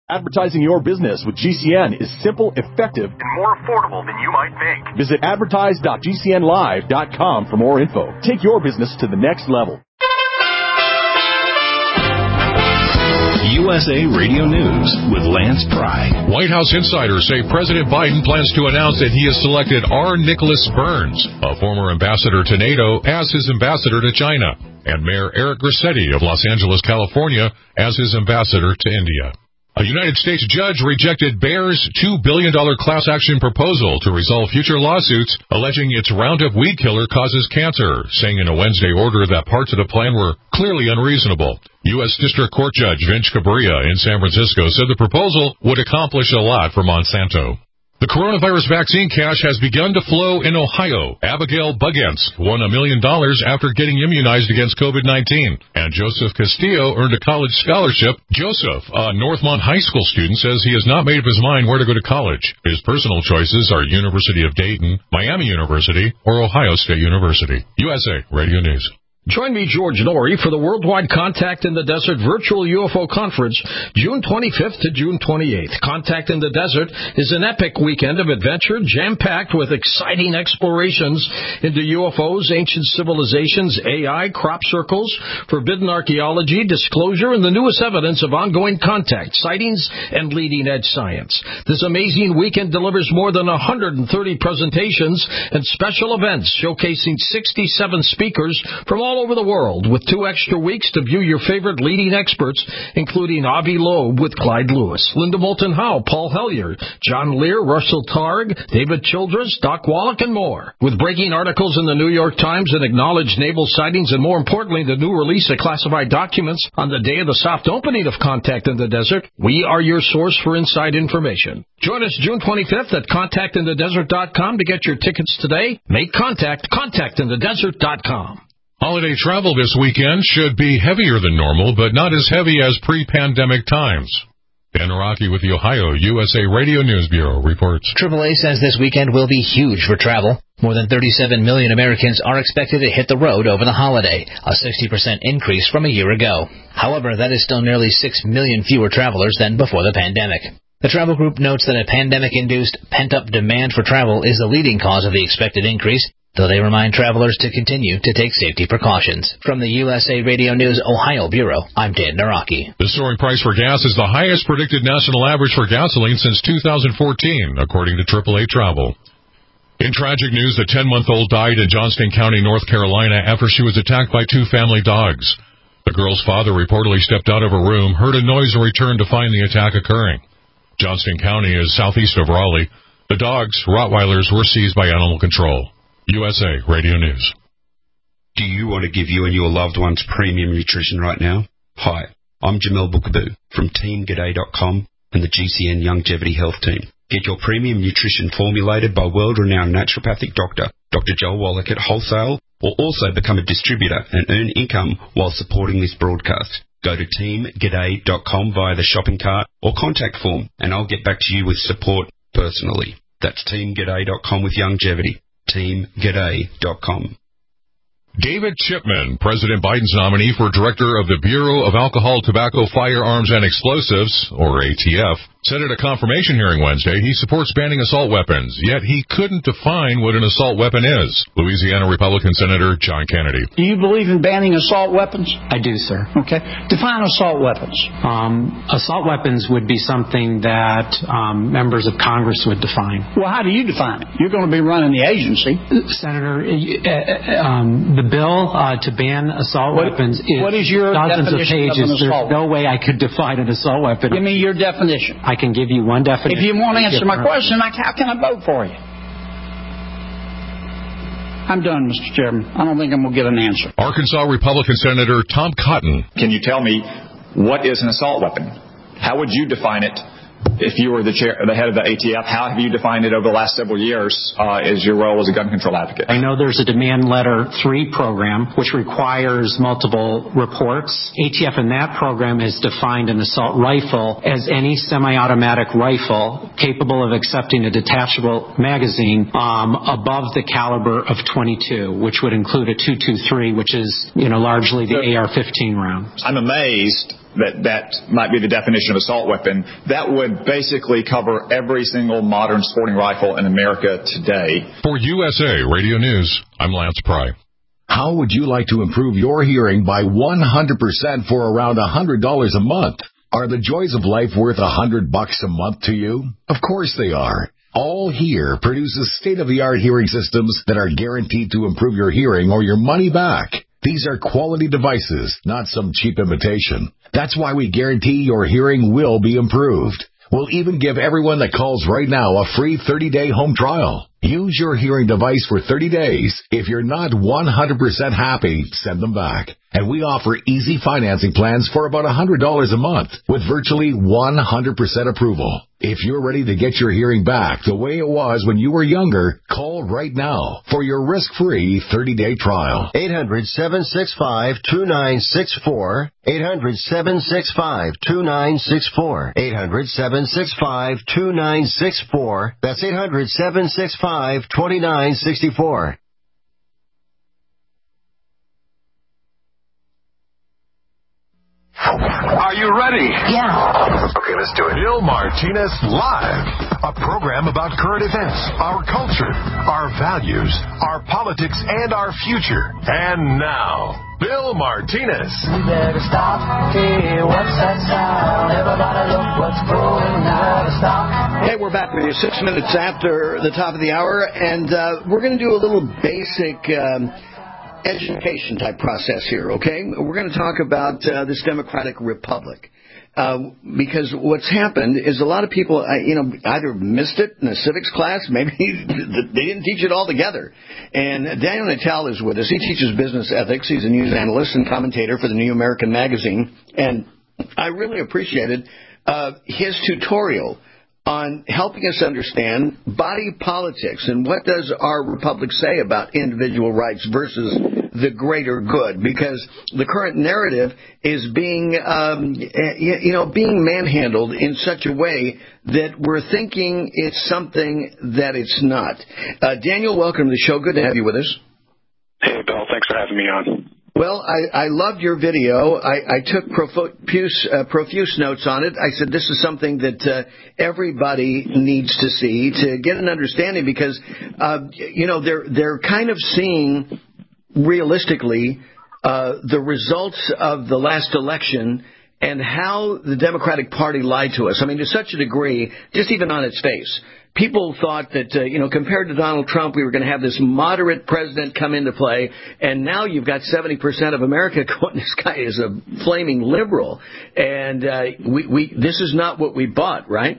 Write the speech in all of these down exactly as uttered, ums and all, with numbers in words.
Advertising your business with G C N is simple, effective, and more affordable than you might think. Visit advertise dot g c n live dot com for more info. Take your business to the next level. U S A Radio News with Lance Pry. White House insiders say President Biden plans to announce that he has selected R. Nicholas Burns, a former ambassador to NATO, as his ambassador to China, and Mayor Eric Garcetti of Los Angeles, California, as his ambassador to India. A United States judge rejected Bayer's two billion dollars class action proposal to resolve future lawsuits alleging its Roundup weed killer causes cancer, saying in a Wednesday order that parts of the plan were clearly unreasonable. U S District Court Judge Vince Cabrera in San Francisco said the proposal would accomplish a lot for Monsanto. The coronavirus vaccine cash has begun to flow in Ohio. Abigail Bugensk won a million dollars after getting immunized against covid nineteen. And Joseph Castillo earned a college scholarship. Joseph, a Northmont High School student, says he has not made up his mind where to go to college. His personal choices are University of Dayton, Miami University, or Ohio State University. U S A Radio News. Join me, George Norrie, for the Worldwide Contact in the Desert Virtual U F O Conference, June twenty-fifth to June twenty-eighth. Contact in the Desert is an epic weekend of adventure, jam-packed with exciting explorations into U F Os, ancient civilizations, A I, crop circles, forbidden archaeology, disclosure, and the newest evidence of ongoing contact, sightings, and leading-edge science. This amazing weekend delivers more than one hundred thirty presentations and special events showcasing sixty-seven speakers from all over the world, with two extra weeks to view your favorite leading experts, including Avi Loeb with Clyde Lewis, Linda Moulton Howe, Paul Hellyer, John Lear, Russell Targ, David Childress, Doc Wallach, and more. With breaking articles in the New York Times and acknowledged naval sightings, and more importantly, the new release of classified documents on the day of the soft opening of Contact in the Desert, we are your source for inside information. Join us June twenty-fifth at contact in the desert dot com to get your tickets today. Make contact, contact in the desert dot com. Holiday travel this weekend should be heavier than normal, but not as heavy as pre-pandemic times. Dan Araki with the Ohio U S A Radio News Bureau reports. triple A says this weekend will be huge for travel. More than thirty-seven million Americans are expected to hit the road over the holiday, a sixty percent increase from a year ago. However, that is still nearly six million fewer travelers than before the pandemic. The travel group notes that a pandemic-induced pent-up demand for travel is the leading cause of the expected increase, though they remind travelers to continue to take safety precautions. From the U S A Radio News Ohio Bureau, I'm Dan Naraki. The soaring price for gas is the highest predicted national average for gasoline since two thousand fourteen, according to triple A Travel. In tragic news, a ten-month-old died in Johnston County, North Carolina, after she was attacked by two family dogs. The girl's father reportedly stepped out of a room, heard a noise, and returned to find the attack occurring. Johnston County is southeast of Raleigh. The dogs, Rottweilers, were seized by animal control. U S A Radio News. Do you want to give you and your loved ones premium nutrition right now? Hi, I'm Jamel Bookaboo from Team G'day dot com and the G C N Longevity Health Team. Get your premium nutrition formulated by world-renowned naturopathic doctor, Doctor Joel Wallach at wholesale, or also become a distributor and earn income while supporting this broadcast. Go to Team G'day dot com via the shopping cart or contact form, and I'll get back to you with support personally. That's Team G'day dot com with Longevity. Team G'day dot com. David Chipman, President Biden's nominee for Director of the Bureau of Alcohol, Tobacco, Firearms, and Explosives, or A T F, said at a confirmation hearing Wednesday he supports banning assault weapons, yet he couldn't define what an assault weapon is. Louisiana Republican Senator John Kennedy. Do you believe in banning assault weapons? I do, sir. Okay. Define assault weapons. Um, assault weapons would be something that um, members of Congress would define. Well, how do you define it? You're going to be running the agency. Senator, uh, um, the bill uh, to ban assault what, weapons is, what is your dozens of of pages. an There's no way I could define an assault weapon. Give me your definition. I can give you one definition. If you won't answer my question, how can I vote for you? I'm done, Mister Chairman. I don't think I'm going to get an answer. Arkansas Republican Senator Tom Cotton. Can you tell me what is an assault weapon? How would you define it if you were the chair, the head of the A T F? How have you defined it over the last several years uh, as your role as a gun control advocate? I know there's a Demand Letter three program, which requires multiple reports. A T F in that program has defined an assault rifle as any semi-automatic rifle capable of accepting a detachable magazine um, above the caliber of twenty-two, which would include a two twenty-three, which is, you know, largely the A R fifteen round. I'm amazed that that might be the definition of assault weapon, that would basically cover every single modern sporting rifle in America today. For U S A Radio News, I'm Lance Pry. How would you like to improve your hearing by one hundred percent for around one hundred dollars a month? Are the joys of life worth one hundred bucks a month to you? Of course they are. All Hear produces state-of-the-art hearing systems that are guaranteed to improve your hearing or your money back. These are quality devices, not some cheap imitation. That's why we guarantee your hearing will be improved. We'll even give everyone that calls right now a free thirty-day home trial. Use your hearing device for thirty days. If you're not one hundred percent happy, send them back. And we offer easy financing plans for about one hundred dollars a month with virtually one hundred percent approval. If you're ready to get your hearing back the way it was when you were younger, call right now for your risk-free thirty-day trial. eight hundred, seven six five, two nine six four. eight hundred, seven six five, two nine six four. eight hundred, seven six five, two nine six four. That's eight hundred, seven six five, two nine six four. Are you ready? Yeah. Okay, let's do it. Bill Martinez Live, a program about current events, our culture, our values, our politics, and our future. And now, Bill Martinez. We better stop. Hey, what's that sound? Everybody look what's going on. Stop. Hey, we're back with you six minutes after the top of the hour, and uh, we're going to do a little basic Um, education type process here, okay? We're going to talk about uh, this Democratic Republic. Uh, because what's happened is a lot of people, uh, you know, either missed it in a civics class, maybe they didn't teach it all together. And Daniel Natal is with us. He teaches business ethics. He's a news analyst and commentator for the New American Magazine. And I really appreciated uh, his tutorial on helping us understand body politics and what does our republic say about individual rights versus the greater good, because the current narrative is being, um, you know, being manhandled in such a way that we're thinking it's something that it's not. Uh, Daniel, welcome to the show. Good to have you with us. Hey, Bill. Thanks for having me on. Well, I, I loved your video. I, I took profuse, uh, profuse notes on it. I said this is something that uh, everybody needs to see to get an understanding because, uh, you know, they're they're kind of seeing realistically uh, the results of the last election and how the Democratic Party lied to us. I mean, to such a degree, just even on its face. People thought that, uh, you know, compared to Donald Trump, we were going to have this moderate president come into play, and now you've got seventy percent of America going, this guy is a flaming liberal, and uh, we, we this is not what we bought, right?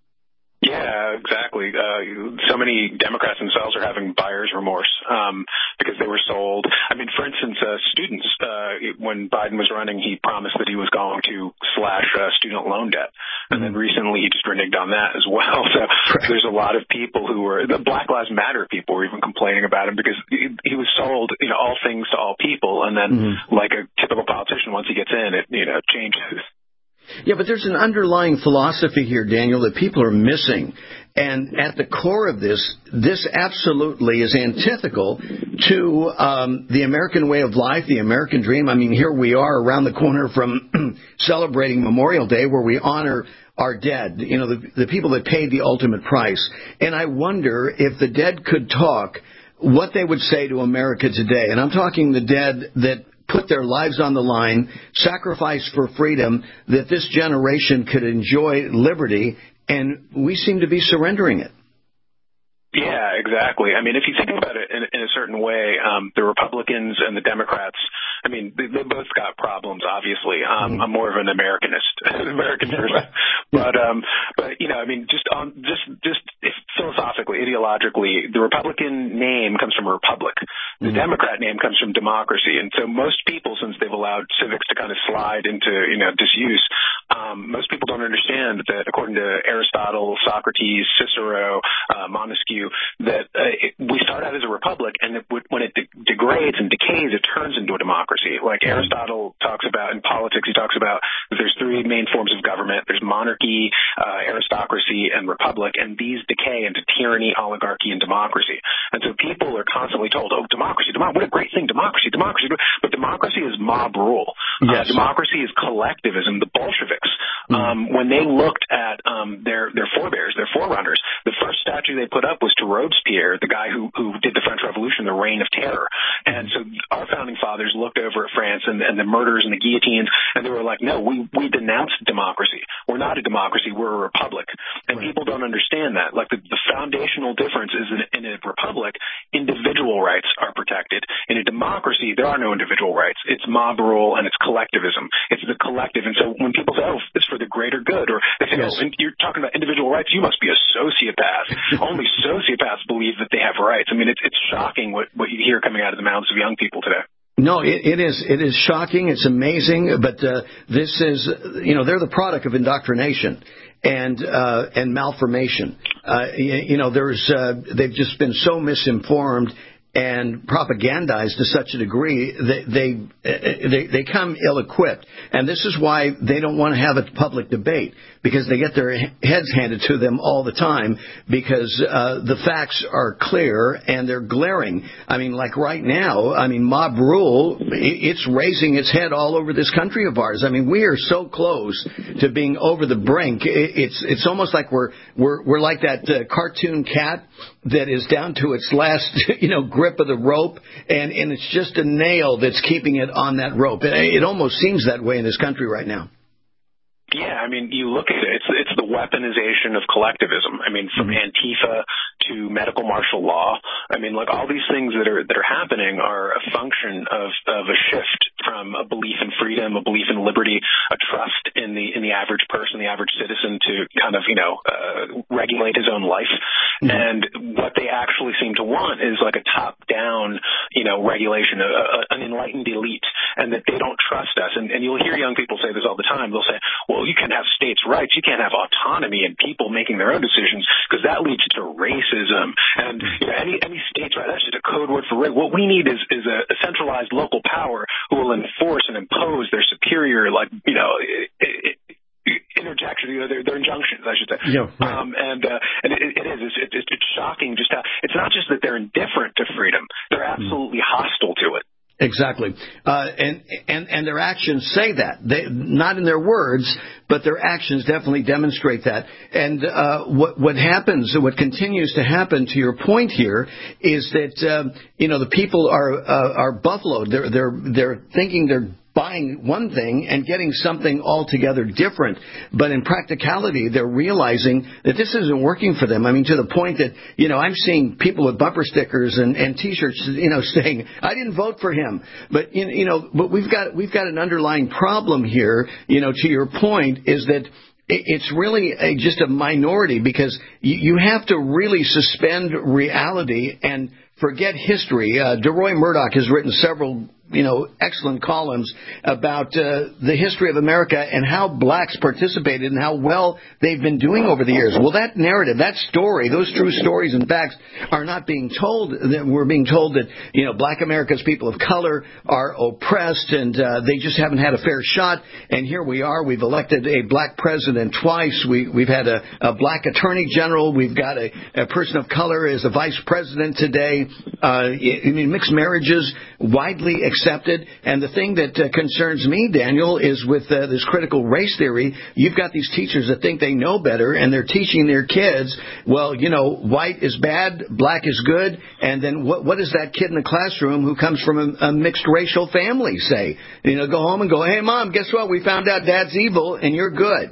Yeah, exactly. Uh, so many Democrats themselves are having buyer's remorse um, because they were sold. I mean, for instance, uh, students, uh, when Biden was running, he promised that he was going to slash uh, student loan debt. And then recently he just reneged on that as well. So there's a lot of people who were, the Black Lives Matter people were even complaining about him because he, he was sold, you know, all things to all people. And then mm-hmm. like a typical politician, once he gets in, it, you know, changes. Yeah, but there's an underlying philosophy here, Daniel, that people are missing. And at the core of this, this absolutely is antithetical to um, the American way of life, the American dream. I mean, here we are around the corner from celebrating Memorial Day where we honor our dead, you know, the, the people that paid the ultimate price. And I wonder if the dead could talk, what they would say to America today. And I'm talking the dead that put their lives on the line, sacrificed for freedom, that this generation could enjoy liberty, and we seem to be surrendering it. Yeah, exactly. I mean, if you think about it in, in a certain way, um, the Republicans and the Democrats, I mean, they, they both got problems, obviously. Um, mm-hmm. I'm more of an Americanist, an American person. But, um, but, you know, I mean, just on, just, just philosophically, ideologically, the Republican name comes from a republic. The mm-hmm. Democrat name comes from democracy. And so most people, since they've allowed civics to kind of slide into, you know, disuse, um, most people don't understand that according to Aristotle, Socrates, Cicero, uh, Montesquieu, that uh, it, we start out as a republic, and it, when it de- degrades and decays, it turns into a democracy. Like Aristotle talks about in politics, he talks about that there's three main forms of government. There's monarchy, uh, aristocracy, and republic, and these decay into tyranny, oligarchy, and democracy. And so people are constantly told, oh, democracy, democracy, what a great thing, democracy, democracy. But democracy is mob rule. Yes. Uh, democracy is collectivism. The Bolsheviks, mm. um, when they looked at um, their, their forebears, their forerunners, the first statue they put up was to Robespierre, the guy who, who did the French Revolution, the Reign of Terror. And so our founding fathers looked over at France and, and the murders and the guillotines, and they were like, no, we, we denounced democracy. We're not a democracy. We're a republic. And right. people don't understand that. Like the, the foundational difference is in, in a republic, individual rights are protected. In a democracy, there are no individual rights. It's mob rule and it's collectivism. It's the collective. And so when people say, oh, it's for the greater good, or they say, yes. oh, you're talking about individual rights, you must be a sociopath. Only sociopaths believe that they have rights. I mean, it's, it's shocking what, what you hear coming out of the mouths of young people today. No, it, it is. It is shocking. It's amazing. But uh, this is, you know, they're the product of indoctrination and uh, and malformation. Uh, you, you know, there's uh, they've just been so misinformed and propagandized to such a degree that they they they come ill-equipped. And this is why they don't want to have a public debate, because they get their heads handed to them all the time, because uh, the facts are clear and they're glaring. I mean, like right now, I mean, mob rule, it's raising its head all over this country of ours. I mean, we are so close to being over the brink. It's it's almost like we're we're we're like that uh, cartoon cat that is down to its last, you know, grip of the rope, and, and it's just a nail that's keeping it on that rope. It, it almost seems that way in this country right now. Yeah, I mean, you look at it, it's, it's the weaponization of collectivism. I mean, from mm-hmm. Antifa to medical martial law. I mean, like all these things that are that are happening are a function of, of a shift from a belief in freedom, a belief in liberty, a trust in the in the average person, the average citizen to kind of, you know, uh, regulate his own life. Mm-hmm. And what they actually seem to want is like a top-down, you know, regulation, a, a, an enlightened elite, and that they don't trust us. And, and you'll hear young people say this all the time. They'll say, well, you can't have states' rights. You can't have autonomy and people making their own decisions, because that leads to racism. And you know, any any states' right, that's just a code word for race. What we need is, is a, a centralized local power who will enforce and impose their superior, like, you know, it, it, interjection, you know, their, their injunctions, I should say. Yeah, right. um, and uh, and it, it is. It's, it's, it's shocking just how it's not just that they're indifferent to freedom; they're absolutely mm. hostile to it. Exactly. Uh, and, and, and their actions say that. They, not in their words, but their actions definitely demonstrate that. And, uh, what, what happens, what continues to happen, to your point here, is that, uh, you know, the people are, uh, are buffaloed. They're, they're, they're thinking they're buying one thing and getting something altogether different. But in practicality, they're realizing that this isn't working for them. I mean, to the point that, you know, I'm seeing people with bumper stickers and, and T-shirts, you know, saying, I didn't vote for him. But, you know, but we've got, we've got an underlying problem here, you know, to your point, is that it's really a, just a minority, because you, you have to really suspend reality and forget history. Uh, DeRoy Murdoch has written several, you know, excellent columns about uh, the history of America and how blacks participated and how well they've been doing over the years. Well, that narrative, that story, those true stories and facts are not being told. We're being told that, you know, black America's people of color are oppressed and uh, they just haven't had a fair shot. And here we are. We've elected a black president twice. We, we've had a, a black attorney general. We've got a, a person of color as a vice president today. Uh, I mean, mixed marriages widely accepted. And the thing that uh, concerns me, Daniel, is with uh, this critical race theory, you've got these teachers that think they know better, and they're teaching their kids, well, you know, white is bad, black is good, and then what, what does that kid in the classroom who comes from a, a mixed racial family say? You know, go home and go, hey, Mom, guess what? We found out Dad's evil, and you're good.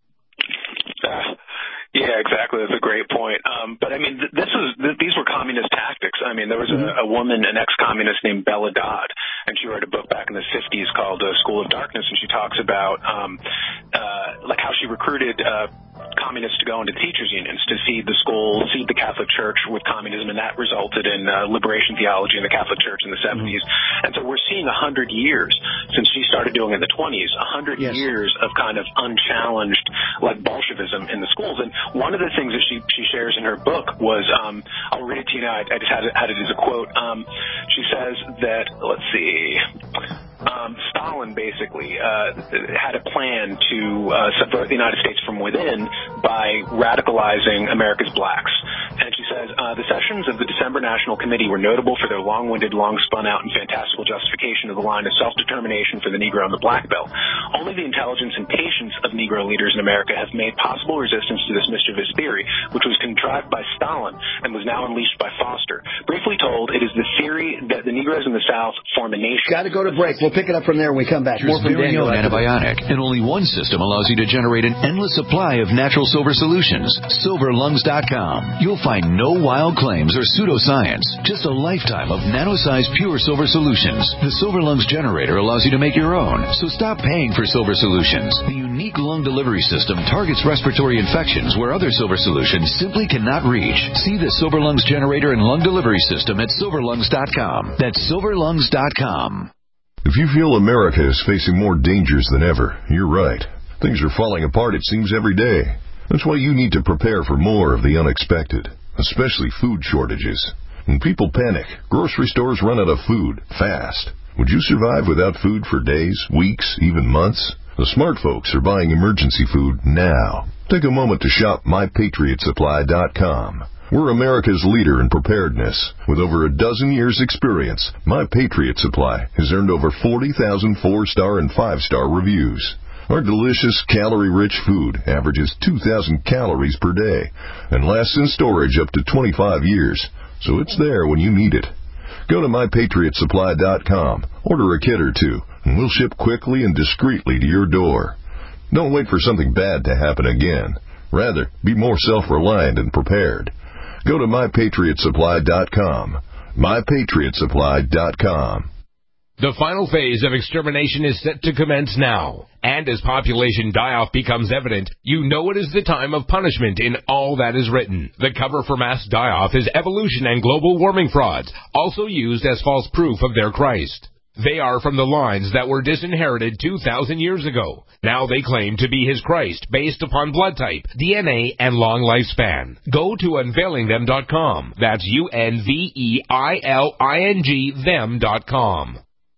Uh. Yeah, exactly. That's a great point. Um, but I mean, th- this is th- these were communist tactics. I mean, there was a, a woman, an ex-communist named Bella Dodd, and she wrote a book back in the fifties called uh, School of Darkness, and she talks about um, uh, like how she recruited uh, communists to go into teachers' unions to seed the school, seed the Catholic Church with communism, and that resulted in uh, liberation theology in the Catholic Church in the seventies. Mm-hmm. And so we're seeing a hundred years since she started doing it in the twenties, a hundred yes. years of kind of unchallenged like Bolshevism in the schools. And one of the things that she, she shares in her book was, um, I'll read it to you now. I, I just had it, had it as a quote. Um, she says that, let's see, um, Stalin basically uh, had a plan to uh, subvert the United States from within by radicalizing America's blacks. And she says, uh, the sessions of the December National Committee were notable for their long-winded, long-spun-out, and fantastical justification of the line of self-determination for the Negro and the Black Belt. Only the intelligence and patience of Negro leaders in America have made possible resistance to this mischievous theory, which was contrived by Stalin and was now unleashed by Foster. Briefly told, it is the theory that the Negroes in the South form a nation. Got to go to break. We'll pick it up from there when we come back. More from very Daniel. own antibiotic, and only one system allows you to generate an endless supply of natural silver solutions. silver lungs dot com. You'll find no wild claims or pseudoscience, just a lifetime of nano-sized pure silver solutions. The Silver Lungs generator allows you to make your own, so stop paying for silver solutions. The unique lung delivery system targets respiratory infections where other silver solutions simply cannot reach. See the Silver Lungs generator and lung delivery system at silver lungs dot com. That's silver lungs dot com. If you feel America is facing more dangers than ever, you're right. Things are falling apart, it seems, every day. That's why you need to prepare for more of the unexpected, especially food shortages. When people panic, grocery stores run out of food fast. Would you survive without food for days, weeks, even months? The smart folks are buying emergency food now. Take a moment to shop my patriot supply dot com. We're America's leader in preparedness. With over a dozen years' experience, My Patriot Supply has earned over forty thousand four-star and five-star reviews. Our delicious, calorie-rich food averages two thousand calories per day and lasts in storage up to twenty-five years, so it's there when you need it. Go to my patriot supply dot com, order a kit or two, and we'll ship quickly and discreetly to your door. Don't wait for something bad to happen again. Rather, be more self-reliant and prepared. Go to my patriot supply dot com. my patriot supply dot com. The final phase of extermination is set to commence now. And as population die-off becomes evident, you know it is the time of punishment in all that is written. The cover for mass die-off is evolution and global warming frauds, also used as false proof of their Christ. They are from the lines that were disinherited two thousand years ago. Now they claim to be his Christ based upon blood type, D N A, and long lifespan. Go to unveiling them dot com. That's U N V E I L I N G them dot com.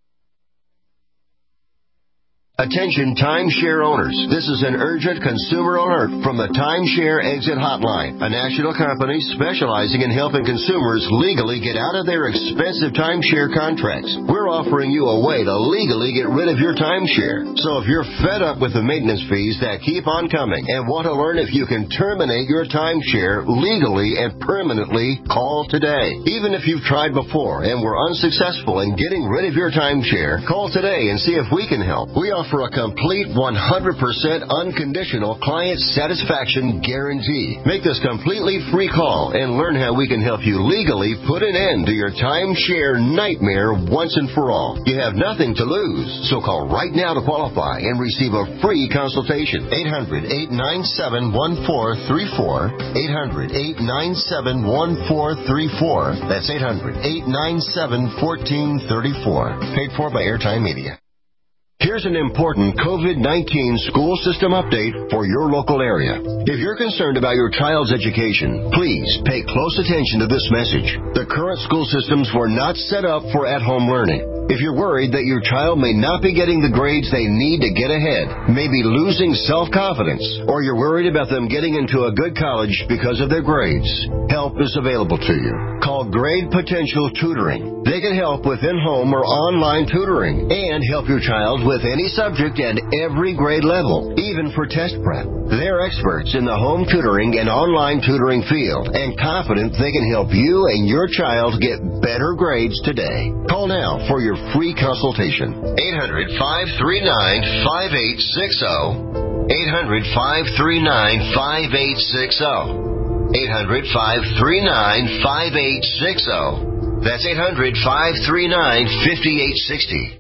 Attention timeshare owners. This is an urgent consumer alert from the Timeshare Exit Hotline, a national company specializing in helping consumers legally get out of their expensive timeshare contracts. We're offering you a way to legally get rid of your timeshare. So if you're fed up with the maintenance fees that keep on coming and want to learn if you can terminate your timeshare legally and permanently, call today. Even if you've tried before and were unsuccessful in getting rid of your timeshare, call today and see if we can help. We offer for a complete one hundred percent unconditional client satisfaction guarantee. Make this completely free call and learn how we can help you legally put an end to your timeshare nightmare once and for all. You have nothing to lose, so call right now to qualify and receive a free consultation. eight hundred, eight nine seven, one four three four. eight hundred, eight nine seven, one four three four. That's eight hundred, eight nine seven, one four three four. Paid for by Airtime Media. Here's an important COVID nineteen school system update for your local area. If you're concerned about your child's education, please pay close attention to this message. The current school systems were not set up for at-home learning. If you're worried that your child may not be getting the grades they need to get ahead, maybe losing self-confidence, or you're worried about them getting into a good college because of their grades, help is available to you. Call Grade Potential Tutoring. They can help with in-home or online tutoring and help your child with any subject and every grade level, even for test prep. They're experts in the home tutoring and online tutoring field and confident they can help you and your child get better grades today. Call now for your free consultation. eight hundred, five three nine, five eight six zero. eight hundred, five three nine, five eight six zero. eight hundred, five three nine, five eight six zero. That's eight hundred, five three nine, five eight six zero.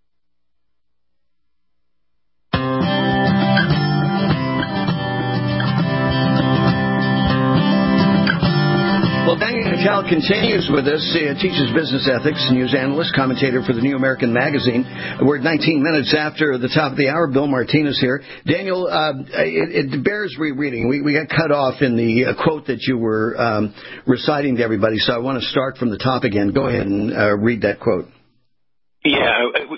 Well, Daniel Patel continues with us. He teaches business ethics, news analyst, commentator for the New American Magazine. We're at nineteen minutes after the top of the hour. Bill Martinez here. Daniel, uh, it, it bears rereading. We, we got cut off in the uh, quote that you were um, reciting to everybody, so I want to start from the top again. Go ahead and uh, read that quote. Yeah, it,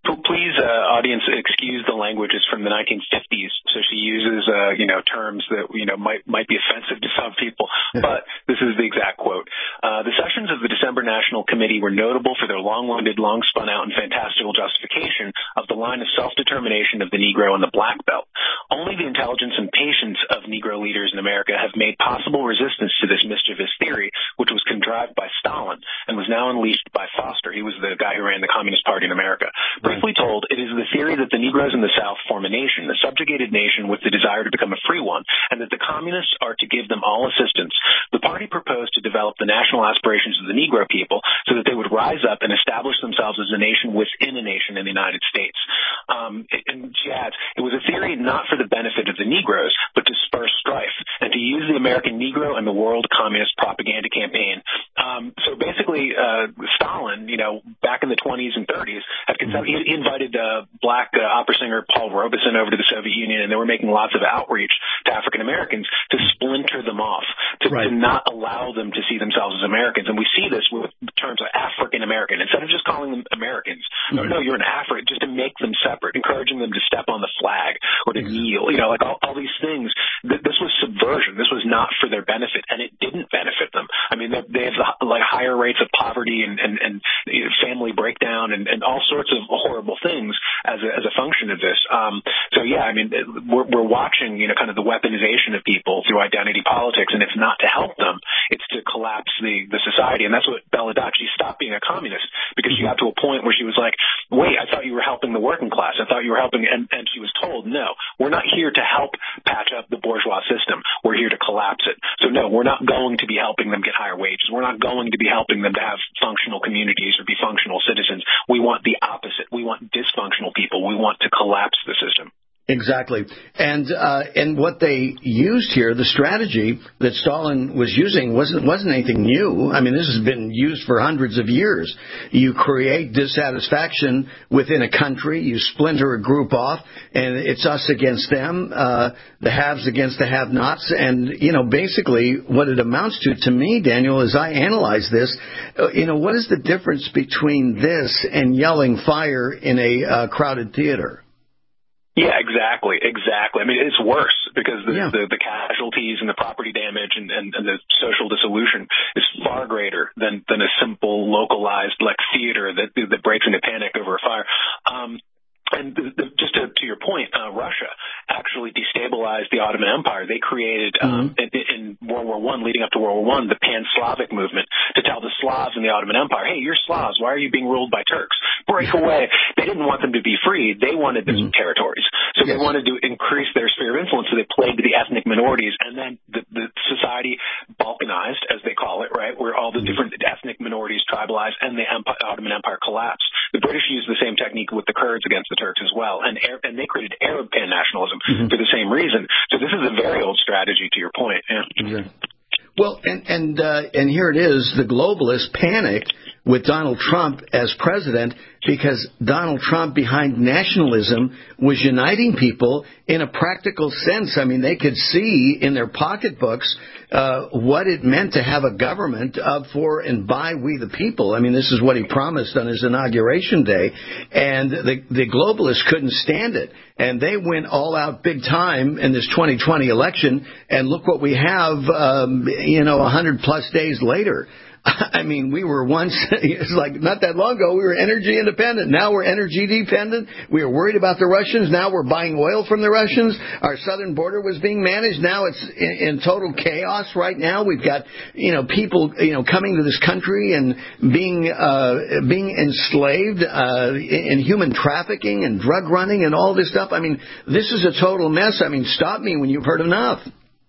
please, uh, audience, excuse the language. It's from the nineteen fifties, so she uses, uh, you know, terms that, you know, might might be offensive to some people. But this is the exact quote. Uh, the sessions of the December National Committee were notable for their long-winded, long-spun-out, and fantastical justification of the line of self-determination of the Negro and the Black Belt. Only the intelligence and patience of Negro leaders in America have made possible resistance to this mischievous theory, which was contrived by Stalin and was now unleashed by Foster. He was the guy who ran the Communist Party in America. Briefly told, it is the theory that the Negroes in the South form a nation, a subjugated nation with the desire to become a free one, and that the Communists are to give them all assistance. The party proposed to develop the national aspirations of the Negro people so that they would rise up and establish themselves as a nation within a nation in the United States. Um, and she adds, it was a theory not for the benefit of the Negroes, but to spur strife and to use the American Negro and the World Communist Propaganda Campaign. Um, so basically, uh, Stalin, you know, back in the twenties and thirties, had concept- he invited uh, black uh, opera singer Paul Robeson over to the Soviet Union, and they were making lots of outreach to African Americans to splinter them off, to, right. to not allow them to see themselves as Americans. And we see this with terms of African American. Instead of just calling them Americans, mm-hmm. no, no, you're an African, just to make them separate, encouraging them to step on the flag or to kneel, you know, like all, all these things. Th- this was subversion. This was not for their benefit, and it didn't benefit them. I mean, they, they have like higher rates of poverty and, and, and you know, family breakdown and, and all sorts of horrible things as a, as a function of this. Um, so yeah, I mean, we're, we're watching, you know, kind of the weaponization of people through identity politics, and it's not to help them, it's to collapse the, the society. And that's what Bella Dodd, she stopped being a communist because she got to a point where she was like, wait, I thought you were helping the working class. I thought you were helping, and, and she was told, no, we're not here to help patch up the bourgeois system. We're here to collapse it. So no, we're not going to be helping them get higher wages. We're not going to be helping them to have functional communities or be functional citizens. We want the opposite. We want dysfunctional people. We want to collapse the system. Exactly. And uh, and what they used here, the strategy that Stalin was using wasn't wasn't anything new. I mean, this has been used for hundreds of years. You create dissatisfaction within a country, you splinter a group off, and it's us against them, uh, the haves against the have-nots. And, you know, basically what it amounts to, to me, Daniel, as I analyze this, uh, you know, what is the difference between this and yelling fire in a uh, crowded theater? Yeah, exactly, exactly. I mean, it's worse because the, yeah. the, the casualties and the property damage and, and, and the social dissolution is far greater than, than a simple localized like theater that that breaks into panic over a fire. Um, And the, the, just to, to your point, uh, Russia actually destabilized the Ottoman Empire. They created, um, mm-hmm. in, in World War One, leading up to World War One, the Pan-Slavic movement to tell the Slavs in the Ottoman Empire, hey, you're Slavs. Why are you being ruled by Turks? Break away. They didn't want them to be free. They wanted their mm-hmm. territories. So yes. they wanted to increase their sphere of influence, so they plagued the ethnic minorities. And then the, the society balkanized, as they call it, right, where all the mm-hmm. different ethnic minorities tribalized, and the Empire, Ottoman Empire collapsed. The British used the same technique with the Kurds against the Turks as well, and and they created Arab pan-nationalism mm-hmm. for the same reason. So this is a very old strategy, to your point. Yeah. Yeah. Well, and and uh, and here it is, the globalists panicked with Donald Trump as president because Donald Trump, behind nationalism, was uniting people in a practical sense. I mean, they could see in their pocketbooks uh, what it meant to have a government of, for, and by we the people. I mean, this is what he promised on his inauguration day. And the, the globalists couldn't stand it. And they went all out big time in this twenty twenty election. And look what we have, um, you know, one hundred plus days later. I mean, we were once, it's like not that long ago, we were energy independent. Now we're energy dependent. We were worried about the Russians. Now we're buying oil from the Russians. Our southern border was being managed. Now it's in, in total chaos right now. We've got, you know, people, you know, coming to this country and being, uh, being enslaved, uh, in human trafficking and drug running and all this stuff. I mean, this is a total mess. I mean, stop me when you've heard enough.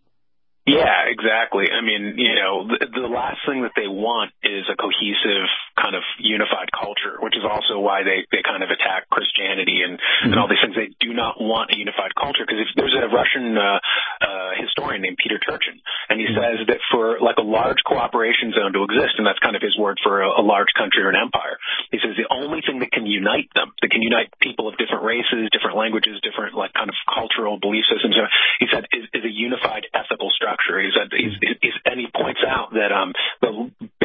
Yeah, exactly. I mean, you know, the, the last thing that they want is a cohesive kind of unified culture, which is also why they, they kind of attack Christianity and, mm-hmm. and all these things. They do not want a unified culture because if there's a Russian uh, uh, historian named Peter Turchin, and he mm-hmm. says that for like a large cooperation zone to exist, and that's kind of his word for a, a large country or an empire, he says the only thing that can unite them, that can unite people of different races, different languages, different like kind of cultural belief systems, he said is, is a unified ethical structure. He said, he's, he's, and he points out that um, the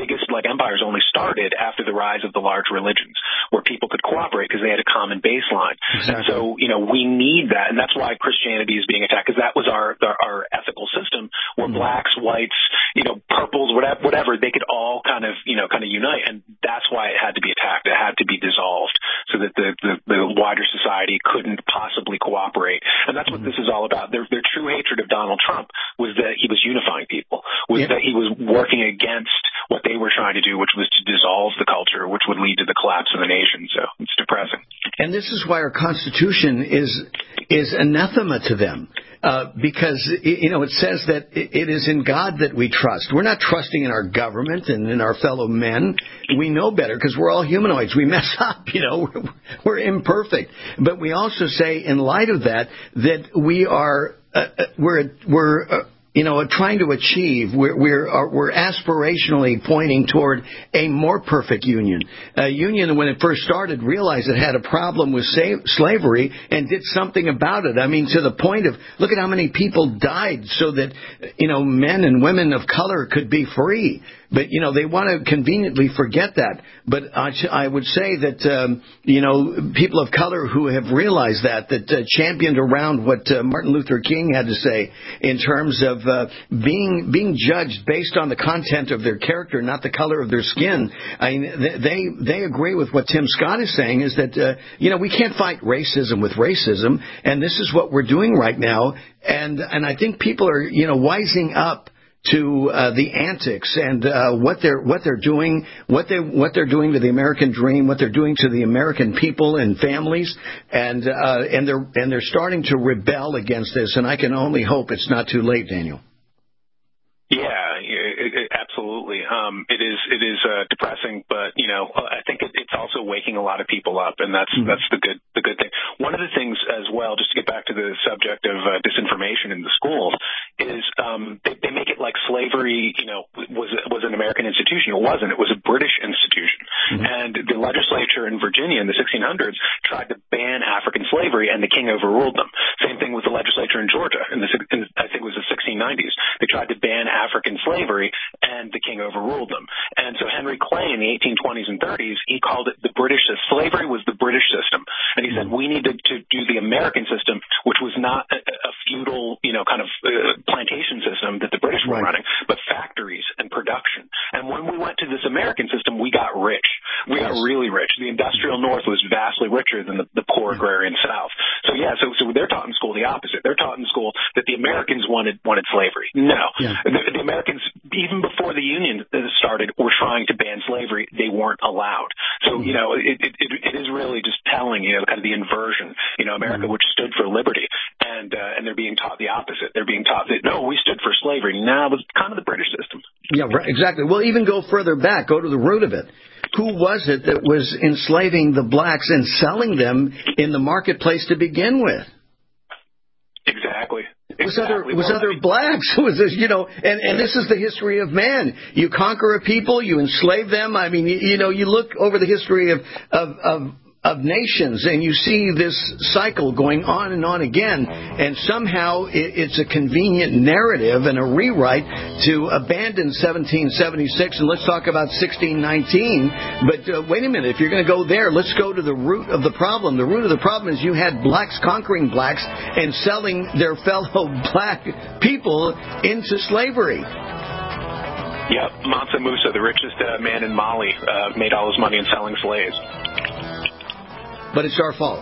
biggest like empires only started after the rise of the large religions, where people could cooperate because they had a common baseline. Exactly. And so, you know, we need that, and that's why Christianity is being attacked, because that was our, our our ethical system where mm-hmm. blacks, whites, you know, purples, whatever, whatever, they could all kind of, you know, kind of unite, and that's why it had to be attacked. It had to be dissolved so that the the, the wider society couldn't possibly cooperate, and that's what mm-hmm. this is all about. Their their true hatred of Donald Trump was that he was unifying people, was yeah. that he was working against what they were trying to do, which was to dissolve the culture, which would lead to the collapse of the nation. So it's depressing. And this is why our Constitution is is anathema to them. Uh, because, you know, it says that it is in God that we trust. We're not trusting in our government and in our fellow men. We know better because we're all humanoids. We mess up, you know. We're, we're imperfect. But we also say, in light of that, that we are, uh, we're, we're, uh, you know, trying to achieve, we're, we're, uh, we're aspirationally pointing toward a more perfect union. A union, when it first started, realized it had a problem with sa- slavery and did something about it. I mean, to the point of, look at how many people died so that, you know, men and women of color could be free. But, you know, they want to conveniently forget that. But I, I would say that, um, you know, people of color who have realized that, that uh, championed around what uh, Martin Luther King had to say in terms of uh, being being judged based on the content of their character, not the color of their skin. I mean, they they agree with what Tim Scott is saying, is that, uh, you know, we can't fight racism with racism, and this is what we're doing right now. And and I think people are, you know, wising up to uh, the antics and uh, what they're what they're doing, what they what they're doing to the American dream, what they're doing to the American people and families, and uh, and they're and they're starting to rebel against this. And I can only hope it's not too late, Daniel. Yeah, it, it, absolutely. Um, it is it is uh, depressing, but you know, I think it, it's also waking a lot of people up, and that's mm-hmm. that's the good the good thing. One of the things as well, just to get back to the subject of uh, disinformation in the schools, is um, they, they make it like slavery, you know, was was an American institution. It wasn't. It was a British institution, mm-hmm. and the legislature in Virginia in the sixteen hundreds tried to ban African slavery, and the king overruled them. Same thing with the legislature in Georgia in the in, I think it was the sixteen nineties. They tried to ban African slavery, and the king overruled them. And so Henry Clay in the eighteen twenties and thirties, he called it the British system. Slavery was the British system. And he said, we need to, to do the American system, which was not a, a feudal, you know, kind of uh, plantation system that the British were right. running, but factories and production. And when we went to this American system, we got rich. We yes. got really rich. The industrial North was vastly richer than the, the poor agrarian South. So, yeah, so, so they're taught in school the opposite. They're taught in school that the Americans wanted wanted slavery. No. Yeah. The, the Americans, even before the Union started, were trying to ban slavery. They weren't allowed. So, you know, it, it, it, it is really just telling, you know, kind of the inversion. You know, America, which stood for liberty, and uh, and they're being taught the opposite. They're being taught that, no, we stood for slavery. Now, it was kind of the British system. Yeah, right, exactly. Well, even go further back, go to the root of it. Who was it that was enslaving the blacks and selling them in the marketplace to begin with? Exactly. It was other, it was other blacks. It was, you know, and, and this is the history of man. You conquer a people, you enslave them. I mean, you, you know, you look over the history of, of, of, of nations and you see this cycle going on and on again. And somehow it, it's a convenient narrative and a rewrite to abandon seventeen seventy-six and let's talk about sixteen nineteen. But uh, wait a minute, if you're going to go there, let's go to the root of the problem. The root of the problem is you had blacks conquering blacks and selling their fellow black people into slavery. Yep, Mansa Musa, the richest uh, man in Mali, uh, made all his money in selling slaves. But it's our fault.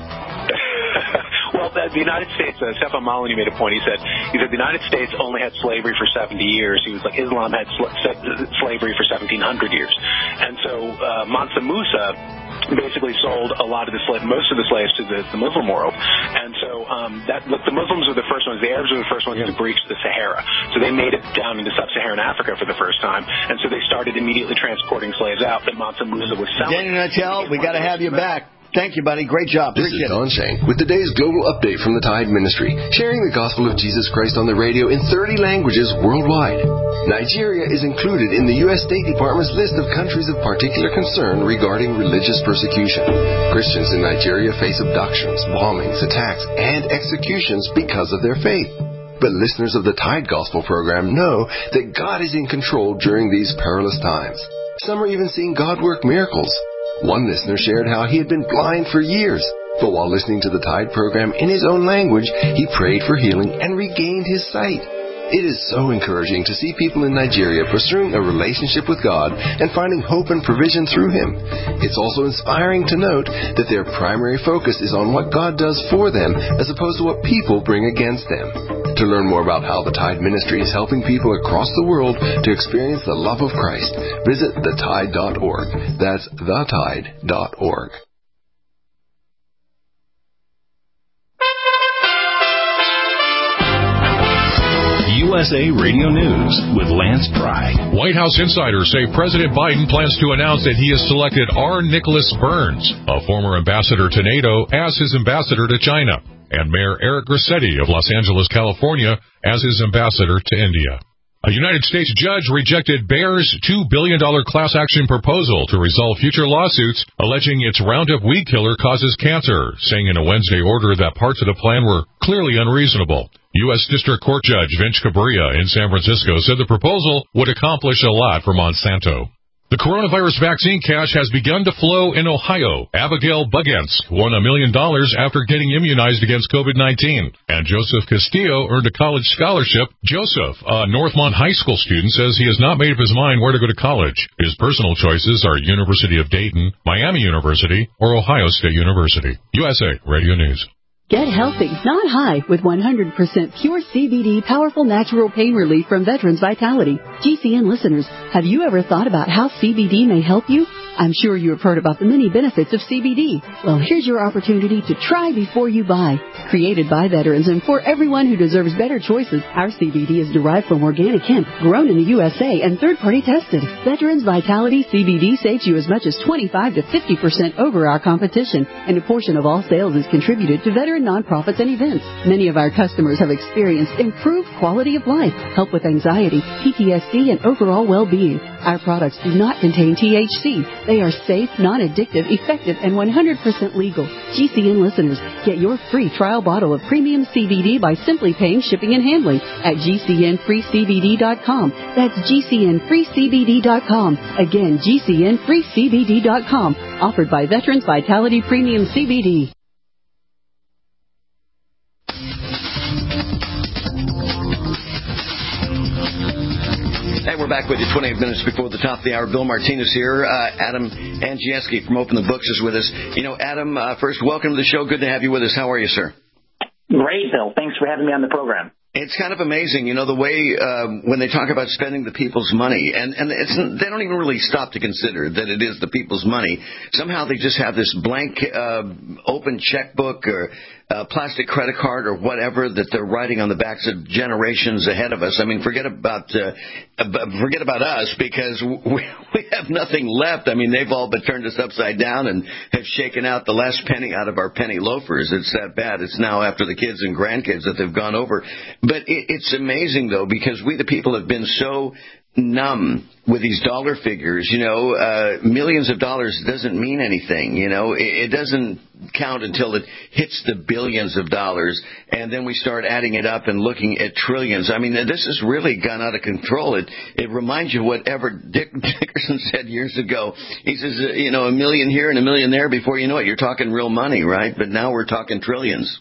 Well, the United States, uh, Stefan Molyneux made a point. He said, he said the United States only had slavery for seventy years. He was like, Islam had sl- slavery for seventeen hundred years. And so uh, Mansa Musa basically sold a lot of the slaves, most of the slaves to the, the Muslim world. And so um, that look, the Muslims were the first ones, the Arabs were the first ones yeah. to breach the Sahara. So they made it down into sub-Saharan Africa for the first time. And so they started immediately transporting slaves out that Mansa Musa was selling. Daniel Nuttall, we got to have you back. Thank you, buddy. Great job. This Appreciate is Don Shank with today's global update from the Tide Ministry, sharing the gospel of Jesus Christ on the radio in thirty languages worldwide. Nigeria is included in the U S State Department's list of countries of particular concern regarding religious persecution. Christians in Nigeria face abductions, bombings, attacks, and executions because of their faith. but listeners of the Tide Gospel program know that God is in control during these perilous times. Some are even seeing God work miracles. One listener shared how he had been blind for years, but while listening to the Tide program in his own language, he prayed for healing and regained his sight. It is so encouraging to see people in Nigeria pursuing a relationship with God and finding hope and provision through Him. It's also inspiring to note that their primary focus is on what God does for them as opposed to what people bring against them. To learn more about how the Tide Ministry is helping people across the world to experience the love of Christ, visit the tide dot org. That's the tide dot org. U S A Radio News with Lance Pry. White House insiders say President Biden plans to announce that he has selected R. Nicholas Burns, a former ambassador to NATO, as his ambassador to China, and Mayor Eric Garcetti of Los Angeles, California, as his ambassador to India. A United States judge rejected Bayer's two billion dollars class action proposal to resolve future lawsuits alleging its Roundup weed killer causes cancer, saying in a Wednesday order that parts of the plan were clearly unreasonable. U S. District Court Judge Vince Cabrera in San Francisco said the proposal would accomplish a lot for Monsanto. The coronavirus vaccine cash has begun to flow in Ohio. Abigail Bugensk won a million dollars after getting immunized against COVID nineteen. And Joseph Castillo earned a college scholarship. Joseph, a Northmont High School student, says he has not made up his mind where to go to college. His personal choices are University of Dayton, Miami University, or Ohio State University. U S A Radio News. Get healthy, not high, with one hundred percent pure C B D powerful natural pain relief from Veterans Vitality. G C N listeners, have you ever thought about how C B D may help you? I'm sure you have heard about the many benefits of C B D. Well, here's your opportunity to try before you buy. Created by veterans and for everyone who deserves better choices, our C B D is derived from organic hemp, grown in the U S A and third-party tested. Veterans Vitality C B D saves you as much as twenty-five to fifty percent over our competition, and a portion of all sales is contributed to veteran nonprofits and events. Many of our customers have experienced improved quality of life, help with anxiety, P T S D, and overall well-being. Our products do not contain T H C. They are safe, non-addictive, effective, and one hundred percent legal. G C N listeners, get your free trial bottle of premium C B D by simply paying shipping and handling at G C N free C B D dot com. That's G C N free C B D dot com. Again, G C N free C B D dot com. Offered by Veterans Vitality Premium C B D. Hey, we're back with you twenty-eight minutes before the top of the hour. Bill Martinez here. Uh, Adam Andrzejewski from Open the Books is with us. You know, Adam, uh, first, welcome to the show. Good to have you with us. How are you, sir? Great, Bill. Thanks for having me on the program. It's kind of amazing, you know, the way um, when they talk about spending the people's money, and, and it's, they don't even really stop to consider that it is the people's money. Somehow they just have this blank uh, open checkbook or uh, plastic credit card or whatever that they're writing on the backs of generations ahead of us. I mean, forget about uh, forget about us because we, we have nothing left. I mean, they've all but turned us upside down and have shaken out the last penny out of our penny loafers. It's that bad. It's now after the kids and grandkids that they've gone over. But it, it's amazing, though, because we the people have been so numb with these dollar figures. You know, uh, millions of dollars doesn't mean anything. You know, it, it doesn't count until it hits the billions of dollars, and then we start adding it up and looking at trillions. I mean, this has really gone out of control. It it reminds you of whatever Dick Dickerson said years ago. He says, uh, you know, a million here and a million there. Before you know it, you're talking real money, right? But now we're talking trillions.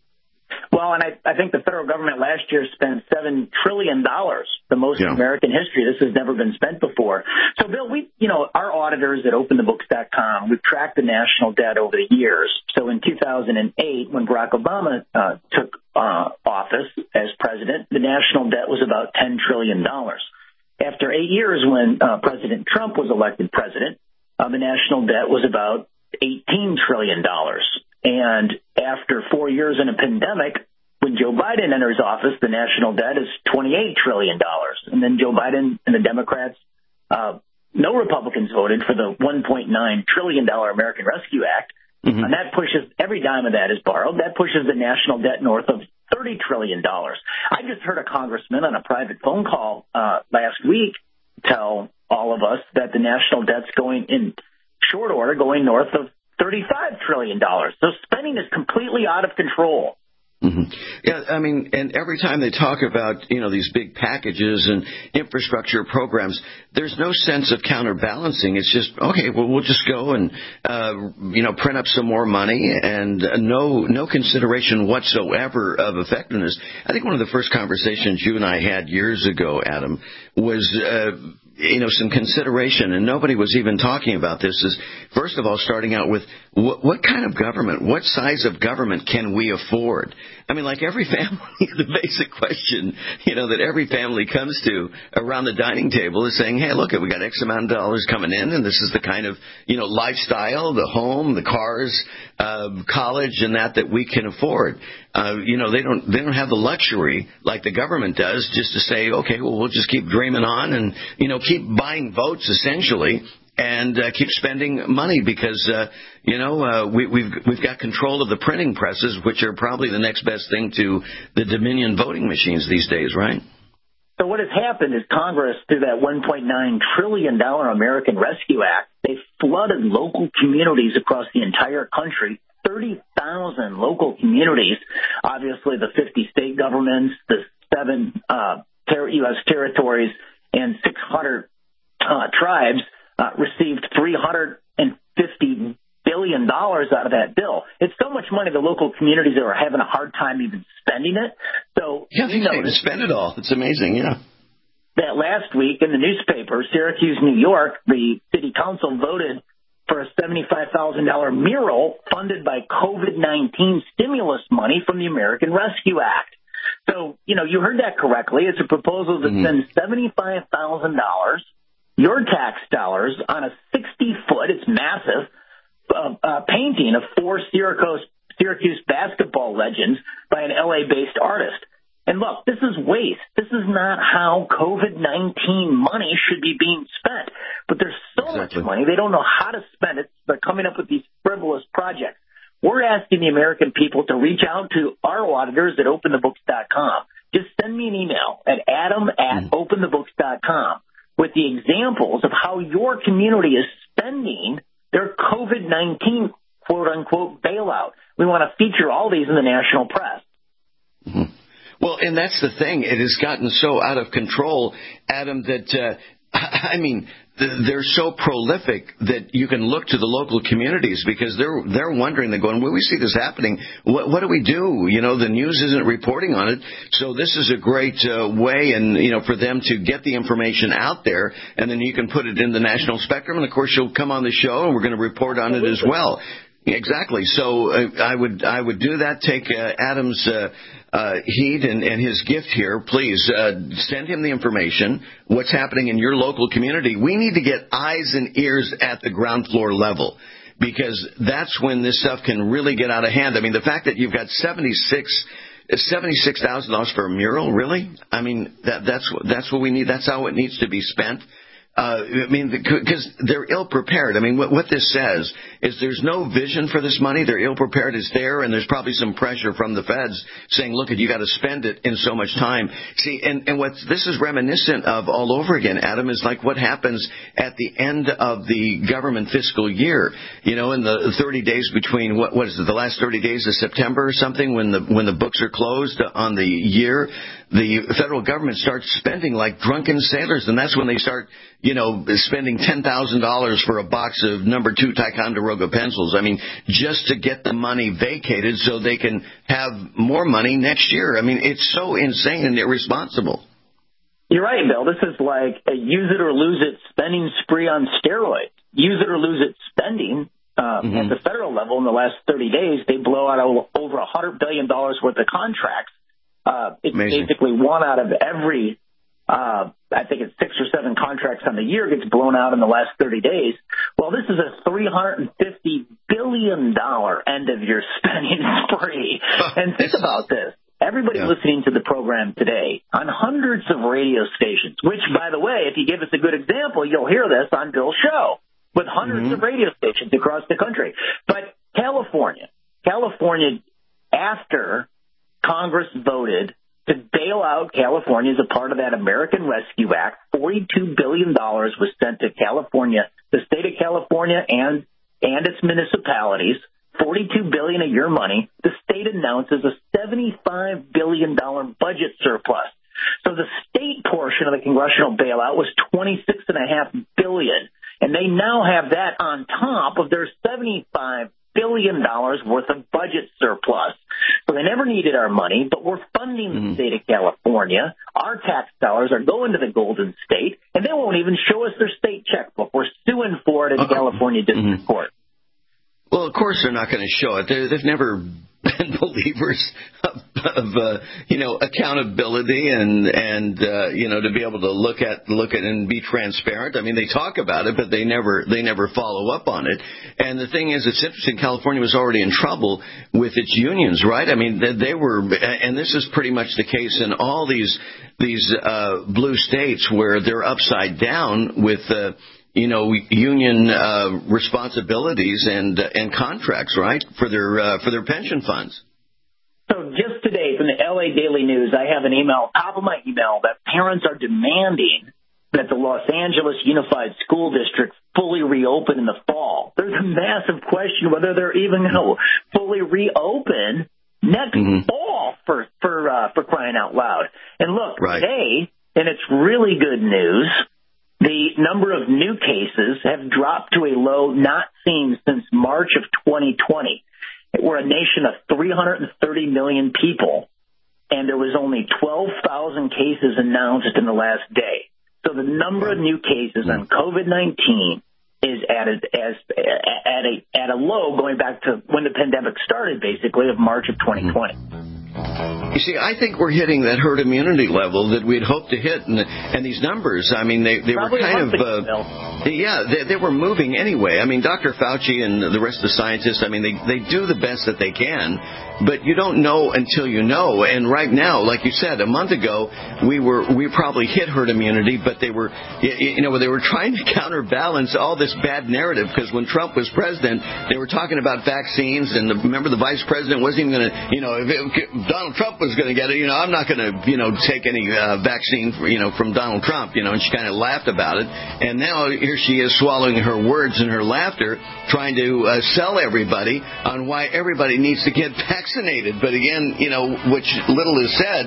Well, and I, I think the federal government last year spent seven trillion dollars, the most yeah. in American history. This has never been spent before. So, Bill, we, you know, our auditors at open the books dot com, we've tracked the national debt over the years. So in two thousand eight, when Barack Obama uh, took uh, office as president, the national debt was about ten trillion dollars. After eight years, when uh, President Trump was elected president, uh, the national debt was about eighteen trillion dollars. And after four years in a pandemic, when Joe Biden enters office, the national debt is twenty-eight trillion dollars. And then Joe Biden and the Democrats, uh, no Republicans voted for the one point nine trillion dollars American Rescue Act. Mm-hmm. And that pushes, every dime of that is borrowed. That pushes the national debt north of thirty trillion dollars. I just heard a congressman on a private phone call uh, last week tell all of us that the national debt's going in short order, going north of thirty-five trillion dollars. So spending is completely out of control. Mm-hmm. Yeah, I mean, and every time they talk about, you know, these big packages and infrastructure programs, there's no sense of counterbalancing. It's just, okay, well, we'll just go and, uh, you know, print up some more money and uh, no no consideration whatsoever of effectiveness. I think one of the first conversations you and I had years ago, Adam, was, uh, you know, some consideration, and nobody was even talking about this, is, first of all, starting out with what, what kind of government, what size of government can we afford? I mean, like every family, the basic question, you know, that every family comes to around the dining table is saying, hey, look, we got X amount of dollars coming in, and this is the kind of, you know, lifestyle, the home, the cars, uh, college, and that that we can afford. Uh, you know, they don't they don't have the luxury like the government does just to say, okay, well, we'll just keep dreaming on and, you know, keep buying votes essentially and uh, keep spending money because, uh, you know, uh, we, we've we've got control of the printing presses, which are probably the next best thing to the Dominion voting machines these days, right? So what has happened is Congress, through that one point nine trillion dollars American Rescue Act, they flooded local communities across the entire country. thirty thousand local communities, obviously the fifty state governments, the seven uh, ter- U S territories, and six hundred uh, tribes uh, received three hundred fifty billion dollars out of that bill. It's so much money, the local communities are having a hard time even spending it. So yeah, they can't even spend it all. It's amazing, yeah. That last week in the newspaper, Syracuse, New York, the city council voted for a seventy-five thousand dollars mural funded by COVID nineteen stimulus money from the American Rescue Act. So, you know, you heard that correctly. It's a proposal that mm-hmm. sends seventy-five thousand dollars, your tax dollars, on a sixty-foot, it's massive, uh, uh, painting of four Syracuse, Syracuse basketball legends by an L A-based artist. And look, this is waste. This is not how COVID nineteen money should be being spent. But there's so exactly. much money, they don't know how to spend it. They're coming up with these frivolous projects. We're asking the American people to reach out to our auditors at open the books dot com. Just send me an email at adam at open the books dot com with the examples of how your community is spending their COVID nineteen quote-unquote bailout. We want to feature all these in the national press. Mm-hmm. Well, and that's the thing. It has gotten so out of control, Adam, that, uh, I mean, they're so prolific that you can look to the local communities because they're they're wondering, they're going, well, we see this happening. What, what do we do? You know, the news isn't reporting on it. So this is a great uh, way, and you know, for them to get the information out there, and then you can put it in the national spectrum. And of course, you'll come on the show, and we're going to report on it as well. Exactly. So uh, I would I would do that. Take uh, Adam's uh, uh, heed and, and his gift here. Please uh, send him the information. What's happening in your local community? We need to get eyes and ears at the ground floor level because that's when this stuff can really get out of hand. I mean, the fact that you've got seventy-six thousand dollars for a mural, really? I mean, that, that's that's what we need. That's how it needs to be spent. Uh, I mean, because they're ill-prepared. I mean, what, what this says is there's no vision for this money. They're ill-prepared. It's there, and there's probably some pressure from the feds saying, look, you got to spend it in so much time. See, and, and what this is reminiscent of all over again, Adam, is like what happens at the end of the government fiscal year. You know, in the thirty days between, what, what is it, the last thirty days of September or something, when the when the books are closed on the year, the federal government starts spending like drunken sailors, and that's when they start, you know, spending ten thousand dollars for a box of number two Ticonderoga pencils. I mean, just to get the money vacated so they can have more money next year. I mean, it's so insane and irresponsible. You're right, Bill. This is like a use it or lose it spending spree on steroids. Use it or lose it spending. Uh, mm-hmm. At the federal level in the last thirty days, they blow out over one hundred billion dollars worth of contracts. Uh, it's Amazing. Basically one out of every, uh, I think it's six or seven contracts on the year gets blown out in the last thirty days. Well, this is a three hundred fifty billion dollars end-of-year spending spree. And think about this. Everybody yeah. listening to the program today on hundreds of radio stations, which, by the way, if you give us a good example, you'll hear this on Bill's show with hundreds mm-hmm. of radio stations across the country. But California, California, after Congress voted to bail out California as a part of that American Rescue Act, forty-two billion dollars was sent to California, the state of California and and its municipalities forty-two billion dollars of your money, the state announces a seventy-five billion dollars budget surplus. So the state portion of the congressional bailout was twenty-six point five billion dollars, and they now have that on top of their seventy-five billion dollars worth of budget surplus. So they never needed our money, but we're funding the mm-hmm. state of California. Our tax dollars are going to the Golden State, and they won't even show us their state checkbook. We're suing for it in okay. California District mm-hmm. Court. Well, of course they're not going to show it. They're, they've never been believers of, of uh, you know, accountability and and uh, you know, to be able to look at look at and be transparent. I mean, they talk about it, but they never they never follow up on it. And the thing is, it's interesting. California was already in trouble with its unions, right? I mean, they, they were, and this is pretty much the case in all these these uh, blue states where they're upside down with. Uh, you know, union uh, responsibilities and uh, and contracts, right, for their uh, for their pension funds. So just today from the L A Daily News, I have an email, top of my email, that parents are demanding that the Los Angeles Unified School District fully reopen in the fall. There's a massive question whether they're even going to fully reopen next mm-hmm. fall for for uh, for crying out loud. And look, right. today, and it's really good news. The number of new cases have dropped to a low not seen since March of twenty twenty. We're a nation of three hundred thirty million people, and there was only twelve thousand cases announced in the last day. So the number of new cases on COVID nineteen is at a, as, at a, at a low going back to when the pandemic started, basically, of March of twenty twenty. You see, I think we're hitting that herd immunity level that we'd hoped to hit, and, and these numbers, I mean, they, they were kind of, uh, yeah, they, they were moving anyway. I mean, Doctor Fauci and the rest of the scientists, I mean, they, they do the best that they can, but you don't know until you know. And right now, like you said, a month ago, we were we probably hit herd immunity, but they were, you know, they were trying to counterbalance all this bad narrative, because when Trump was president, they were talking about vaccines, and the, remember the vice president wasn't even going to, you know, if it, Donald Trump was going to get it, you know, I'm not going to, you know, take any uh, vaccine, for, you know, from Donald Trump, you know, and she kind of laughed about it. And now here she is swallowing her words and her laughter, trying to uh, sell everybody on why everybody needs to get vaccinated. But again, you know, which little is said,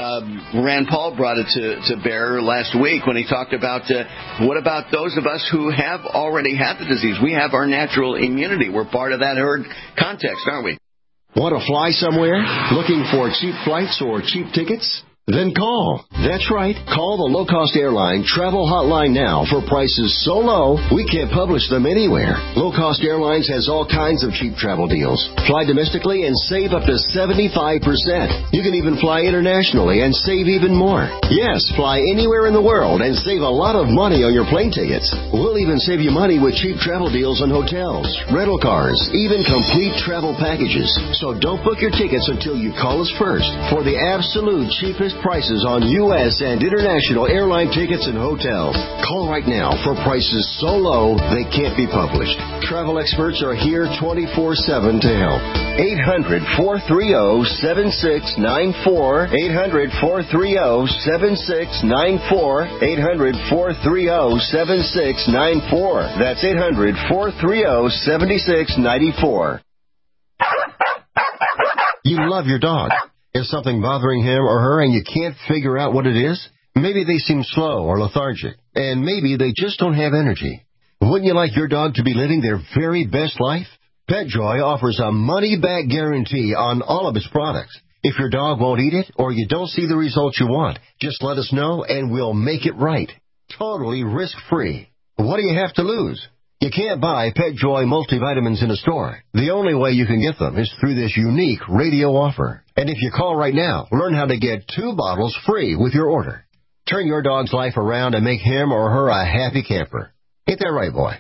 uh, Rand Paul brought it to, to bear last week when he talked about uh, what about those of us who have already had the disease? We have our natural immunity. We're part of that herd context, aren't we? Want to fly somewhere? Looking for cheap flights or cheap tickets? Then call. That's right. Call the low-cost airline travel hotline now for prices so low we can't publish them anywhere. Low-cost airlines has all kinds of cheap travel deals. Fly domestically and save up to seventy-five percent. You can even fly internationally and save even more. Yes, fly anywhere in the world and save a lot of money on your plane tickets. We'll even save you money with cheap travel deals on hotels, rental cars, even complete travel packages. So don't book your tickets until you call us first for the absolute cheapest prices on U S and international airline tickets and hotels. Call right now for prices so low they can't be published. Travel experts are here twenty-four seven to help. eight hundred, four three zero, seven six nine four. eight hundred, four three zero, seven six nine four. eight hundred, four three zero, seven six nine four. That's eight hundred, four three zero, seven six nine four. You love your dog. Is something bothering him or her and you can't figure out what it is? Maybe they seem slow or lethargic, and maybe they just don't have energy. Wouldn't you like your dog to be living their very best life? PetJoy offers a money-back guarantee on all of its products. If your dog won't eat it or you don't see the results you want, just let us know and we'll make it right. Totally risk-free. What do you have to lose? You can't buy PetJoy multivitamins in a store. The only way you can get them is through this unique radio offer. And if you call right now, learn how to get two bottles free with your order. Turn your dog's life around and make him or her a happy camper. Ain't that right, boy?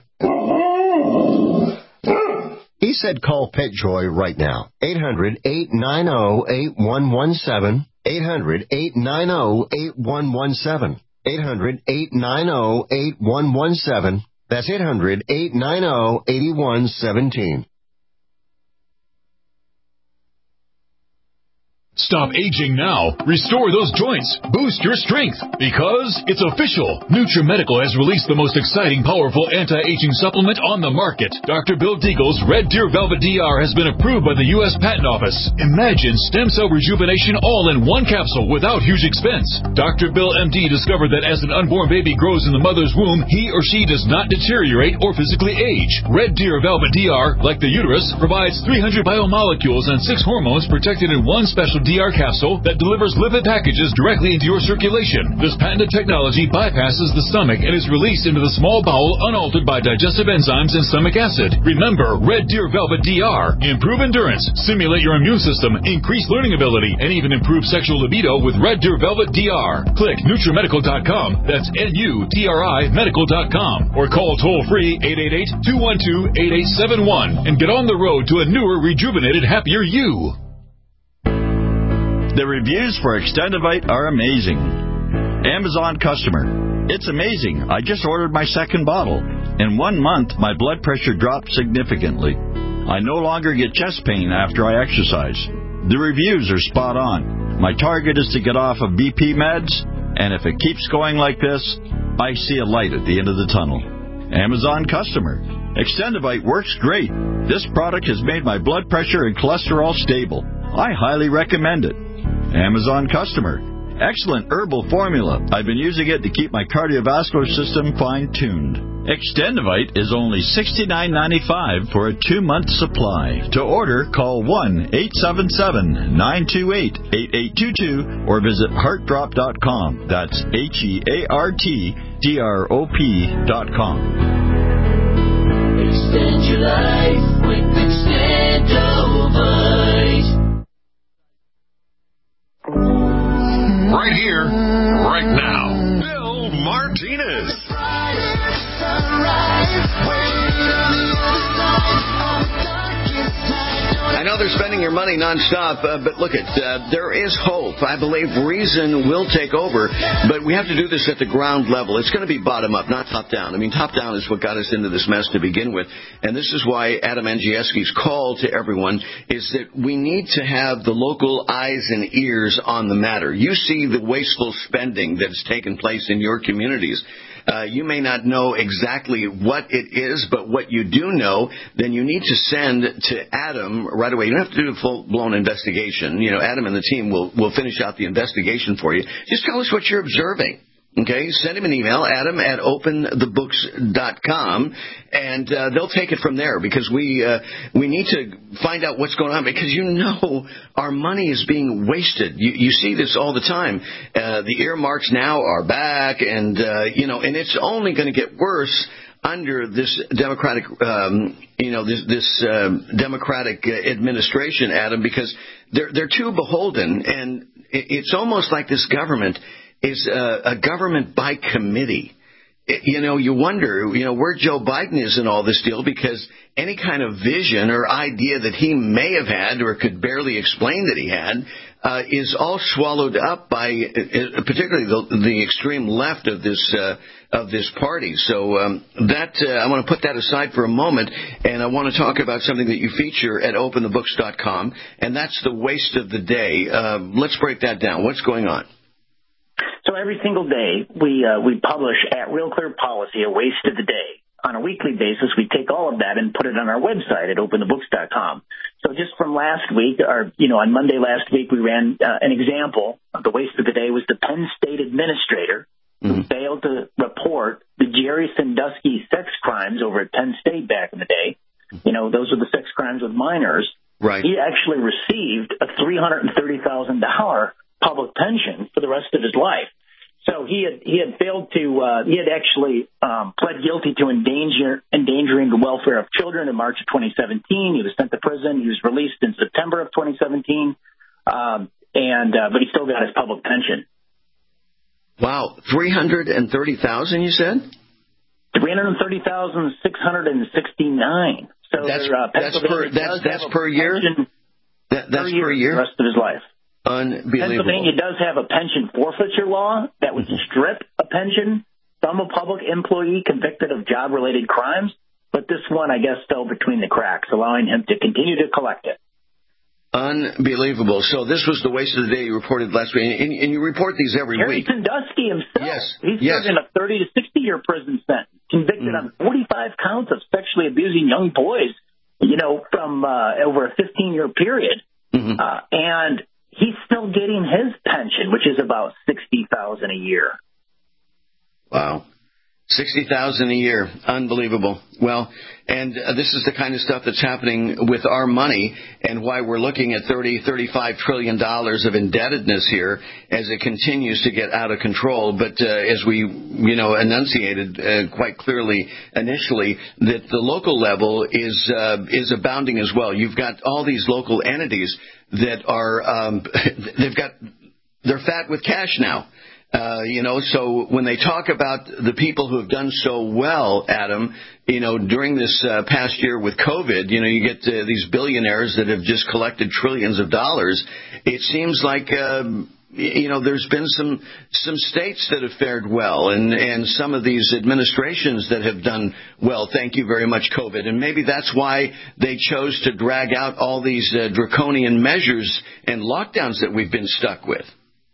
He said call PetJoy right now. eight hundred, eight nine zero, eight one one seven. eight hundred, eight nine zero, eight one one seven. eight hundred, eight nine zero, eight one one seven. That's eight hundred, eight nine zero, eight one one seven. Stop aging now. Restore those joints. Boost your strength. Because it's official. NutriMedical has released the most exciting, powerful anti-aging supplement on the market. Doctor Bill Deagle's Red Deer Velvet D R has been approved by the U S Patent Office. Imagine stem cell rejuvenation all in one capsule without huge expense. Doctor Bill M D discovered that as an unborn baby grows in the mother's womb, he or she does not deteriorate or physically age. Red Deer Velvet D R, like the uterus, provides three hundred biomolecules and six hormones protected in one special D R capsule that delivers lipid packages directly into your circulation. This patented technology bypasses the stomach and is released into the small bowel unaltered by digestive enzymes and stomach acid. Remember, Red Deer Velvet D R. Improve endurance, stimulate your immune system, increase learning ability, and even improve sexual libido with Red Deer Velvet D R. Click NutriMedical dot com. That's N U T R I medical dot com. Or call toll-free eight eight eight, two one two, eight eight seven one and get on the road to a newer, rejuvenated, happier you. The reviews for Extendivite are amazing. Amazon customer. It's amazing. I just ordered my second bottle. In one month, my blood pressure dropped significantly. I no longer get chest pain after I exercise. The reviews are spot on. My target is to get off of B P meds, and if it keeps going like this, I see a light at the end of the tunnel. Amazon customer. Extendivite works great. This product has made my blood pressure and cholesterol stable. I highly recommend it. Amazon customer. Excellent herbal formula. I've been using it to keep my cardiovascular system fine-tuned. Extendivite is only sixty-nine ninety-five for a two-month supply. To order, call one eight seven seven, nine two eight, eight eight two two or visit heart drop dot com. That's H E A R T D R O P dot com. Extend your life with Extendivite. Right here, right now, Bill Martinez. I know they're spending your money nonstop, uh, but look, it uh, there is hope. I believe reason will take over, but we have to do this at the ground level. It's going to be bottom up, not top down. I mean, top down is what got us into this mess to begin with, and this is why Adam Andrzejewski's call to everyone is that we need to have the local eyes and ears on the matter. You see the wasteful spending that's taken place in your communities. Uh, you may not know exactly what it is, but what you do know, then you need to send to Adam right away. You don't have to do a full-blown investigation. You know, Adam and the team will, will finish out the investigation for you. Just tell us what you're observing. Okay, send him an email, Adam at open the books dot com, and uh, they'll take it from there because we uh, we need to find out what's going on because you know our money is being wasted. You, you see this all the time. Uh, the earmarks now are back, and uh, you know, and it's only going to get worse under this Democratic, um, you know, this, this uh, Democratic administration, Adam, because they're they're too beholden, and it's almost like this government is a, a government by committee. It, you know, you wonder, you know, where Joe Biden is in all this deal because any kind of vision or idea that he may have had or could barely explain that he had uh, is all swallowed up by uh, particularly the, the extreme left of this uh, of this party. So um, that uh, I want to put that aside for a moment, and I want to talk about something that you feature at open the books dot com, and that's the waste of the day. Uh, let's break that down. What's going on? So every single day, we uh, we publish at Real Clear Policy a waste of the day. On a weekly basis, we take all of that and put it on our website at open the books dot com. So just from last week, or you know, on Monday last week, we ran uh, an example of the waste of the day was the Penn State administrator mm-hmm. who failed to report the Jerry Sandusky sex crimes over at Penn State back in the day. You know, those were the sex crimes with minors. Right. He actually received a three hundred thirty thousand dollars public pension for the rest of his life. So he had he had failed to uh, he had actually um, pled guilty to endanger, endangering the welfare of children in March of twenty seventeen. He was sent to prison. He was released in September of twenty seventeen, um, and uh, but he still got his public pension. Wow, three hundred and thirty thousand. You said three hundred thirty thousand six hundred and sixty-nine. So that's uh, that's per that's that's per year. That, that's per year, per year. The rest of his life. Unbelievable. Pennsylvania does have a pension forfeiture law that would strip a pension from a public employee convicted of job-related crimes, but this one, I guess, fell between the cracks, allowing him to continue to collect it. Unbelievable. So this was the waste of the day you reported last week, and, and you report these every Harry week. Sandusky himself. Yes. He's yes. serving a thirty to sixty year prison sentence, convicted mm. on forty-five counts of sexually abusing young boys, you know, from uh, over a fifteen year period. Mm-hmm. Uh, and he's still getting his pension, which is about sixty thousand dollars a year. Wow. sixty thousand dollars a year. Unbelievable. Well, and uh, this is the kind of stuff that's happening with our money and why we're looking at thirty, thirty-five trillion dollars of indebtedness here as it continues to get out of control. But uh, as we, you know, enunciated uh, quite clearly initially, that the local level is uh, is abounding as well. You've got all these local entities that are, um, they've got, they're fat with cash now. Uh, you know, so when they talk about the people who have done so well, Adam, you know, during this uh, past year with COVID, you know, you get uh, these billionaires that have just collected trillions of dollars. It seems like, uh, you know, there's been some some states that have fared well and, and some of these administrations that have done well. Thank you very much, COVID. And maybe that's why they chose to drag out all these uh, draconian measures and lockdowns that we've been stuck with.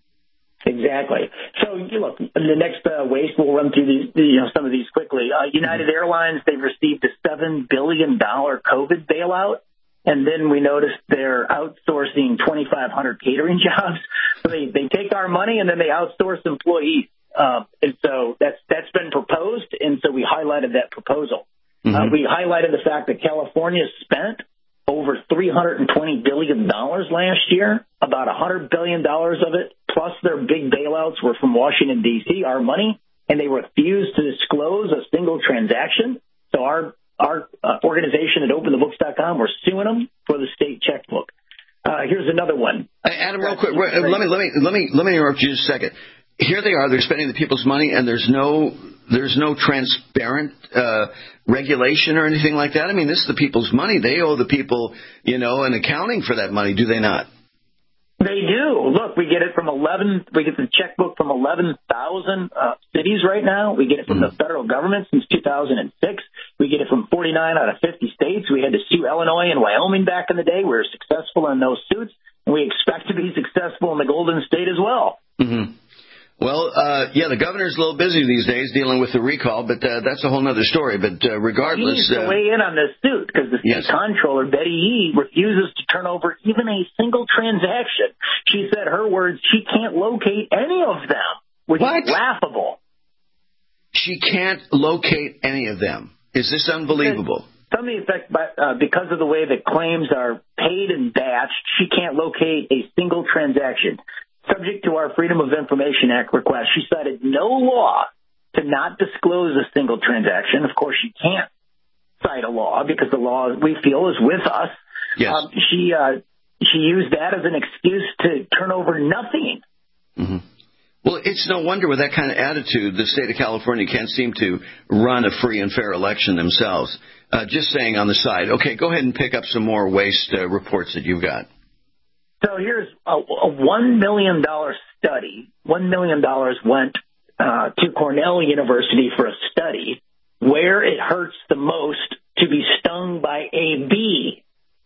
Exactly. So, you look, the next uh, waste, we'll run through these, you know, some of these quickly. Uh, United Airlines, they've received a seven billion dollars COVID bailout, and then we noticed they're outsourcing twenty-five hundred catering jobs. So they, they take our money and then they outsource employees. Uh, and so that's that's been proposed, and so we highlighted that proposal. Mm-hmm. Uh, we highlighted the fact that California spent over three hundred twenty billion dollars last year. About one hundred billion dollars of it, plus their big bailouts, were from Washington, D C, our money, and they refused to disclose a single transaction. So our our uh, organization at open the books dot com, we're suing them for the state checkbook. Uh, here's another one. Hey, Adam, real quick, let me let me let me let me interrupt you just a second. Here they are; they're spending the people's money, and there's no there's no transparent uh, regulation or anything like that. I mean, this is the people's money; they owe the people, you know, an accounting for that money, do they not? They do. Look, we get it from eleven. We get the checkbook from eleven thousand uh, cities right now. We get it from mm. the federal government since two thousand six. We get it from forty-nine out of fifty states. We had to sue Illinois and Wyoming back in the day. We were successful in those suits, and we expect to be successful in the Golden State as well. Mm-hmm. Well, uh, yeah, the governor's a little busy these days dealing with the recall, but uh, that's a whole other story. But uh, regardless... He needs to uh, weigh in on this suit because the state yes. comptroller, Betty Yee, refuses to turn over even a single transaction. She said, her words, she can't locate any of them, which what? is laughable. She can't locate any of them. Is this unbelievable? Some of the effect, but, uh, because of the way the claims are paid and batched, she can't locate a single transaction. Subject to our Freedom of Information Act request, she cited no law to not disclose a single transaction. Of course, she can't cite a law because the law, we feel, is with us. Yes. Um, she uh, she used that as an excuse to turn over nothing. Mm-hmm. Well, it's no wonder with that kind of attitude, the state of California can't seem to run a free and fair election themselves. Uh, just saying on the side. Okay, go ahead and pick up some more waste uh, reports that you've got. So here's a, a one million dollars study. one million dollars went uh, to Cornell University for a study where it hurts the most to be stung by a bee.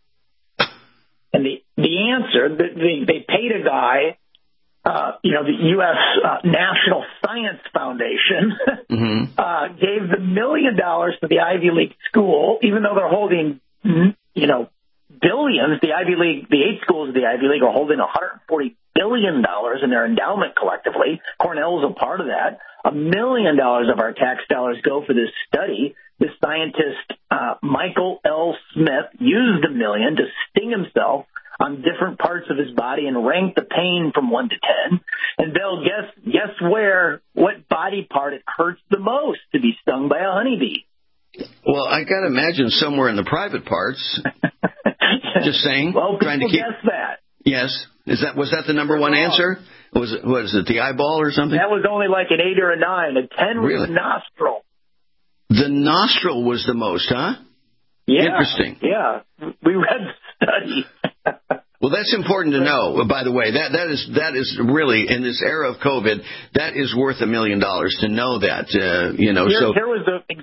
And the, the answer, they, they paid a guy, uh, you know, the U S Uh, National Science Foundation mm-hmm. uh, gave the million dollars to the Ivy League school, even though they're holding, you know, billions. The Ivy League, the eight schools of the Ivy League are holding one hundred forty billion dollars in their endowment collectively. Cornell is a part of that. A million dollars of our tax dollars go for this study. The scientist uh, Michael L. Smith used a million to sting himself on different parts of his body and rank the pain from one to ten. And Bill, guess guess where, what body part it hurts the most to be stung by a honeybee? Well, I got to imagine somewhere in the private parts. Just saying. Well, trying to keep... guess that. Yes. Is that was that the number one answer? Was it was it the eyeball or something? That was only like an eight or a nine. A ten was really? the nostril. The nostril was the most, huh? Yeah. Interesting. Yeah. We read the study. Well, that's important to know, by the way. That that is that is really, in this era of COVID, that is worth a million dollars to know that, uh, you know. Here, so here was the exact finding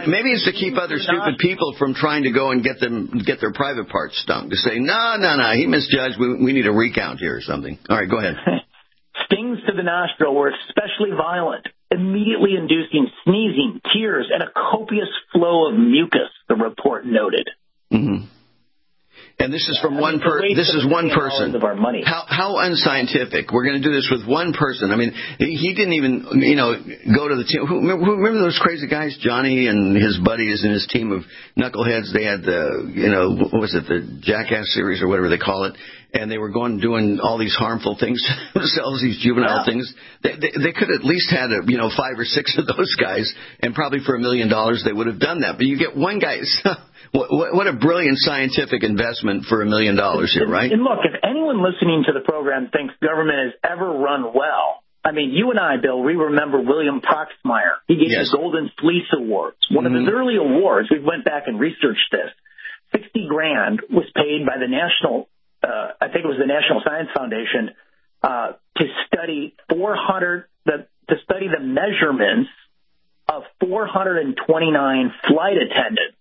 maybe it's to keep other stupid people from trying to go and get them get their private parts stung. To say, no, no, no, he misjudged. We, we need a recount here or something. All right, go ahead. Stings to the nostril were especially violent, immediately inducing sneezing, tears, and a copious flow of mucus, the report noted. Mm-hmm. And this is from one person. This is one person. Of our money. How how unscientific. We're going to do this with one person. I mean, he, he didn't even, you know, go to the team. Who, who, remember those crazy guys, Johnny and his buddies and his team of knuckleheads? They had the, you know, what was it, the Jackass series or whatever they call it. And they were going doing all these harmful things to themselves, these juvenile yeah. things. They, they, they could at least had, a, you know, five or six of those guys, and probably for a million dollars they would have done that. But you get one guy. what, what a brilliant scientific investment for a million dollars here, right? And look, if anyone listening to the program thinks government has ever run well, I mean, you and I, Bill, we remember William Proxmire. He gave yes. the Golden Fleece Awards. One mm-hmm. of his early awards, we went back and researched this, sixty grand was paid by the National Uh, I think it was the National Science Foundation, uh, to study four hundred, the, to study the measurements of four hundred twenty-nine flight attendants.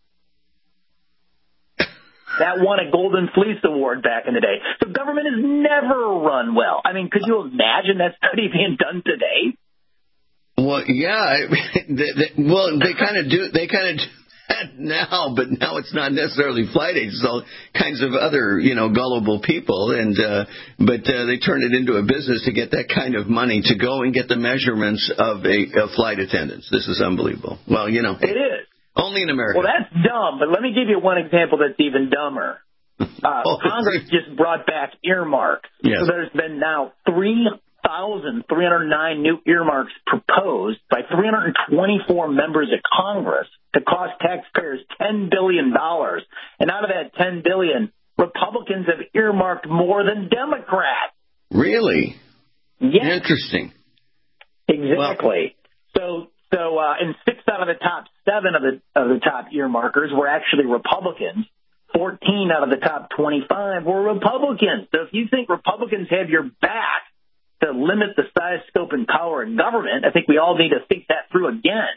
That won a Golden Fleece Award back in the day. So government has never run well. I mean, could you imagine that study being done today? Well, yeah. they, they, well, they kind of do. They kind of do. Now, but now it's not necessarily flight agents, all kinds of other, you know, gullible people, and uh, but uh, they turned it into a business to get that kind of money to go and get the measurements of a, a flight attendants. This is unbelievable. Well, you know, it is only in America. Well, that's dumb, but let me give you one example that's even dumber. Uh, oh, Congress just brought back earmarks. Yes. So there's been now three thousand three hundred nine new earmarks proposed by three hundred twenty-four members of Congress to cost taxpayers ten billion dollars. And out of that ten billion dollars, Republicans have earmarked more than Democrats. Really? Yes. Interesting. Exactly. Well, so, so, uh, and six out of the top seven of the, of the top earmarkers were actually Republicans. fourteen out of the top twenty-five were Republicans. So if you think Republicans have your back to limit the size, scope, and power of government, I think we all need to think that through again.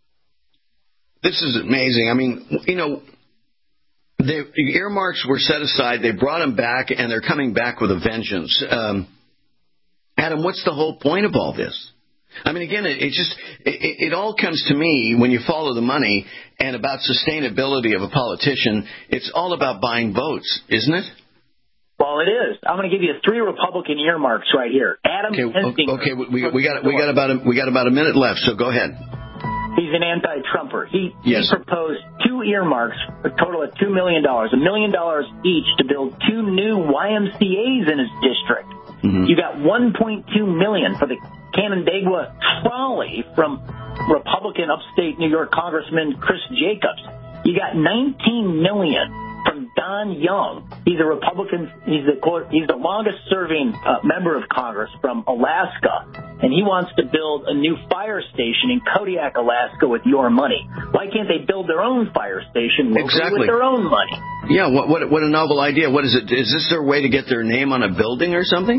This is amazing. I mean, you know, the earmarks were set aside. They brought them back, and they're coming back with a vengeance. Um, Adam, what's the whole point of all this? I mean, again, it, it just it, it all comes to me when you follow the money and about sustainability of a politician. It's all about buying votes, isn't it? Well, it is. I'm going to give you three Republican earmarks right here. Adam okay, Kinzinger. Okay, we, we got we got about a, we got about a minute left, so go ahead. He's an anti-Trumper. He, yes. he proposed two earmarks, a total of two million dollars, a million dollars each to build two new Y M C As in his district. Mm-hmm. You got one point two million dollars for the Canandaigua trolley from Republican upstate New York Congressman Chris Jacobs. You got nineteen million dollars from Don Young. He's a Republican. He's the he's the longest serving uh, member of Congress from Alaska, and he wants to build a new fire station in Kodiak, Alaska, with your money. Why can't they build their own fire station locally exactly. with their own money? Yeah, what what what a novel idea. What is it? Is this their way to get their name on a building or something?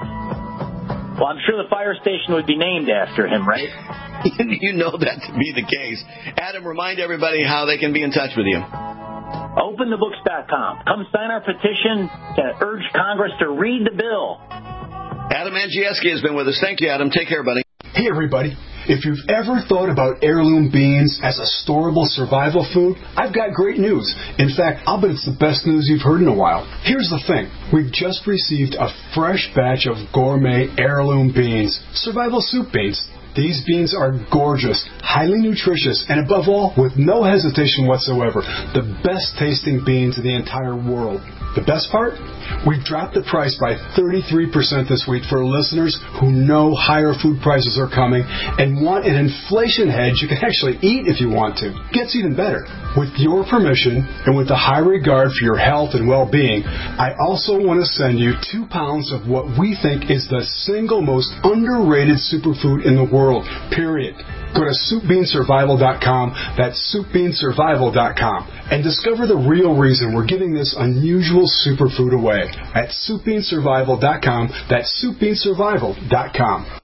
Well, I'm sure the fire station would be named after him, right? You know that to be the case. Adam, remind everybody how they can be in touch with you. open the books dot com. Come sign our petition to urge Congress to read the bill. Adam Andrzejewski has been with us. Thank you, Adam. Take care, buddy. Hey, everybody. If you've ever thought about heirloom beans as a storable survival food, I've got great news. In fact, I'll bet it's the best news you've heard in a while. Here's the thing. We've just received a fresh batch of gourmet heirloom beans, survival soup beans. These beans are gorgeous, highly nutritious, and above all, with no hesitation whatsoever, the best tasting beans in the entire world. The best part? We've dropped the price by thirty-three percent this week for listeners who know higher food prices are coming and want an inflation hedge you can actually eat if you want to. Gets even better. With your permission and with a high regard for your health and well-being, I also want to send you two pounds of what we think is the single most underrated superfood in the world, period. Go to soup bean survival dot com, that's soup bean survival dot com, and discover the real reason we're giving this unusual superfood away at soup bean survival dot com, that's soup bean survival dot com.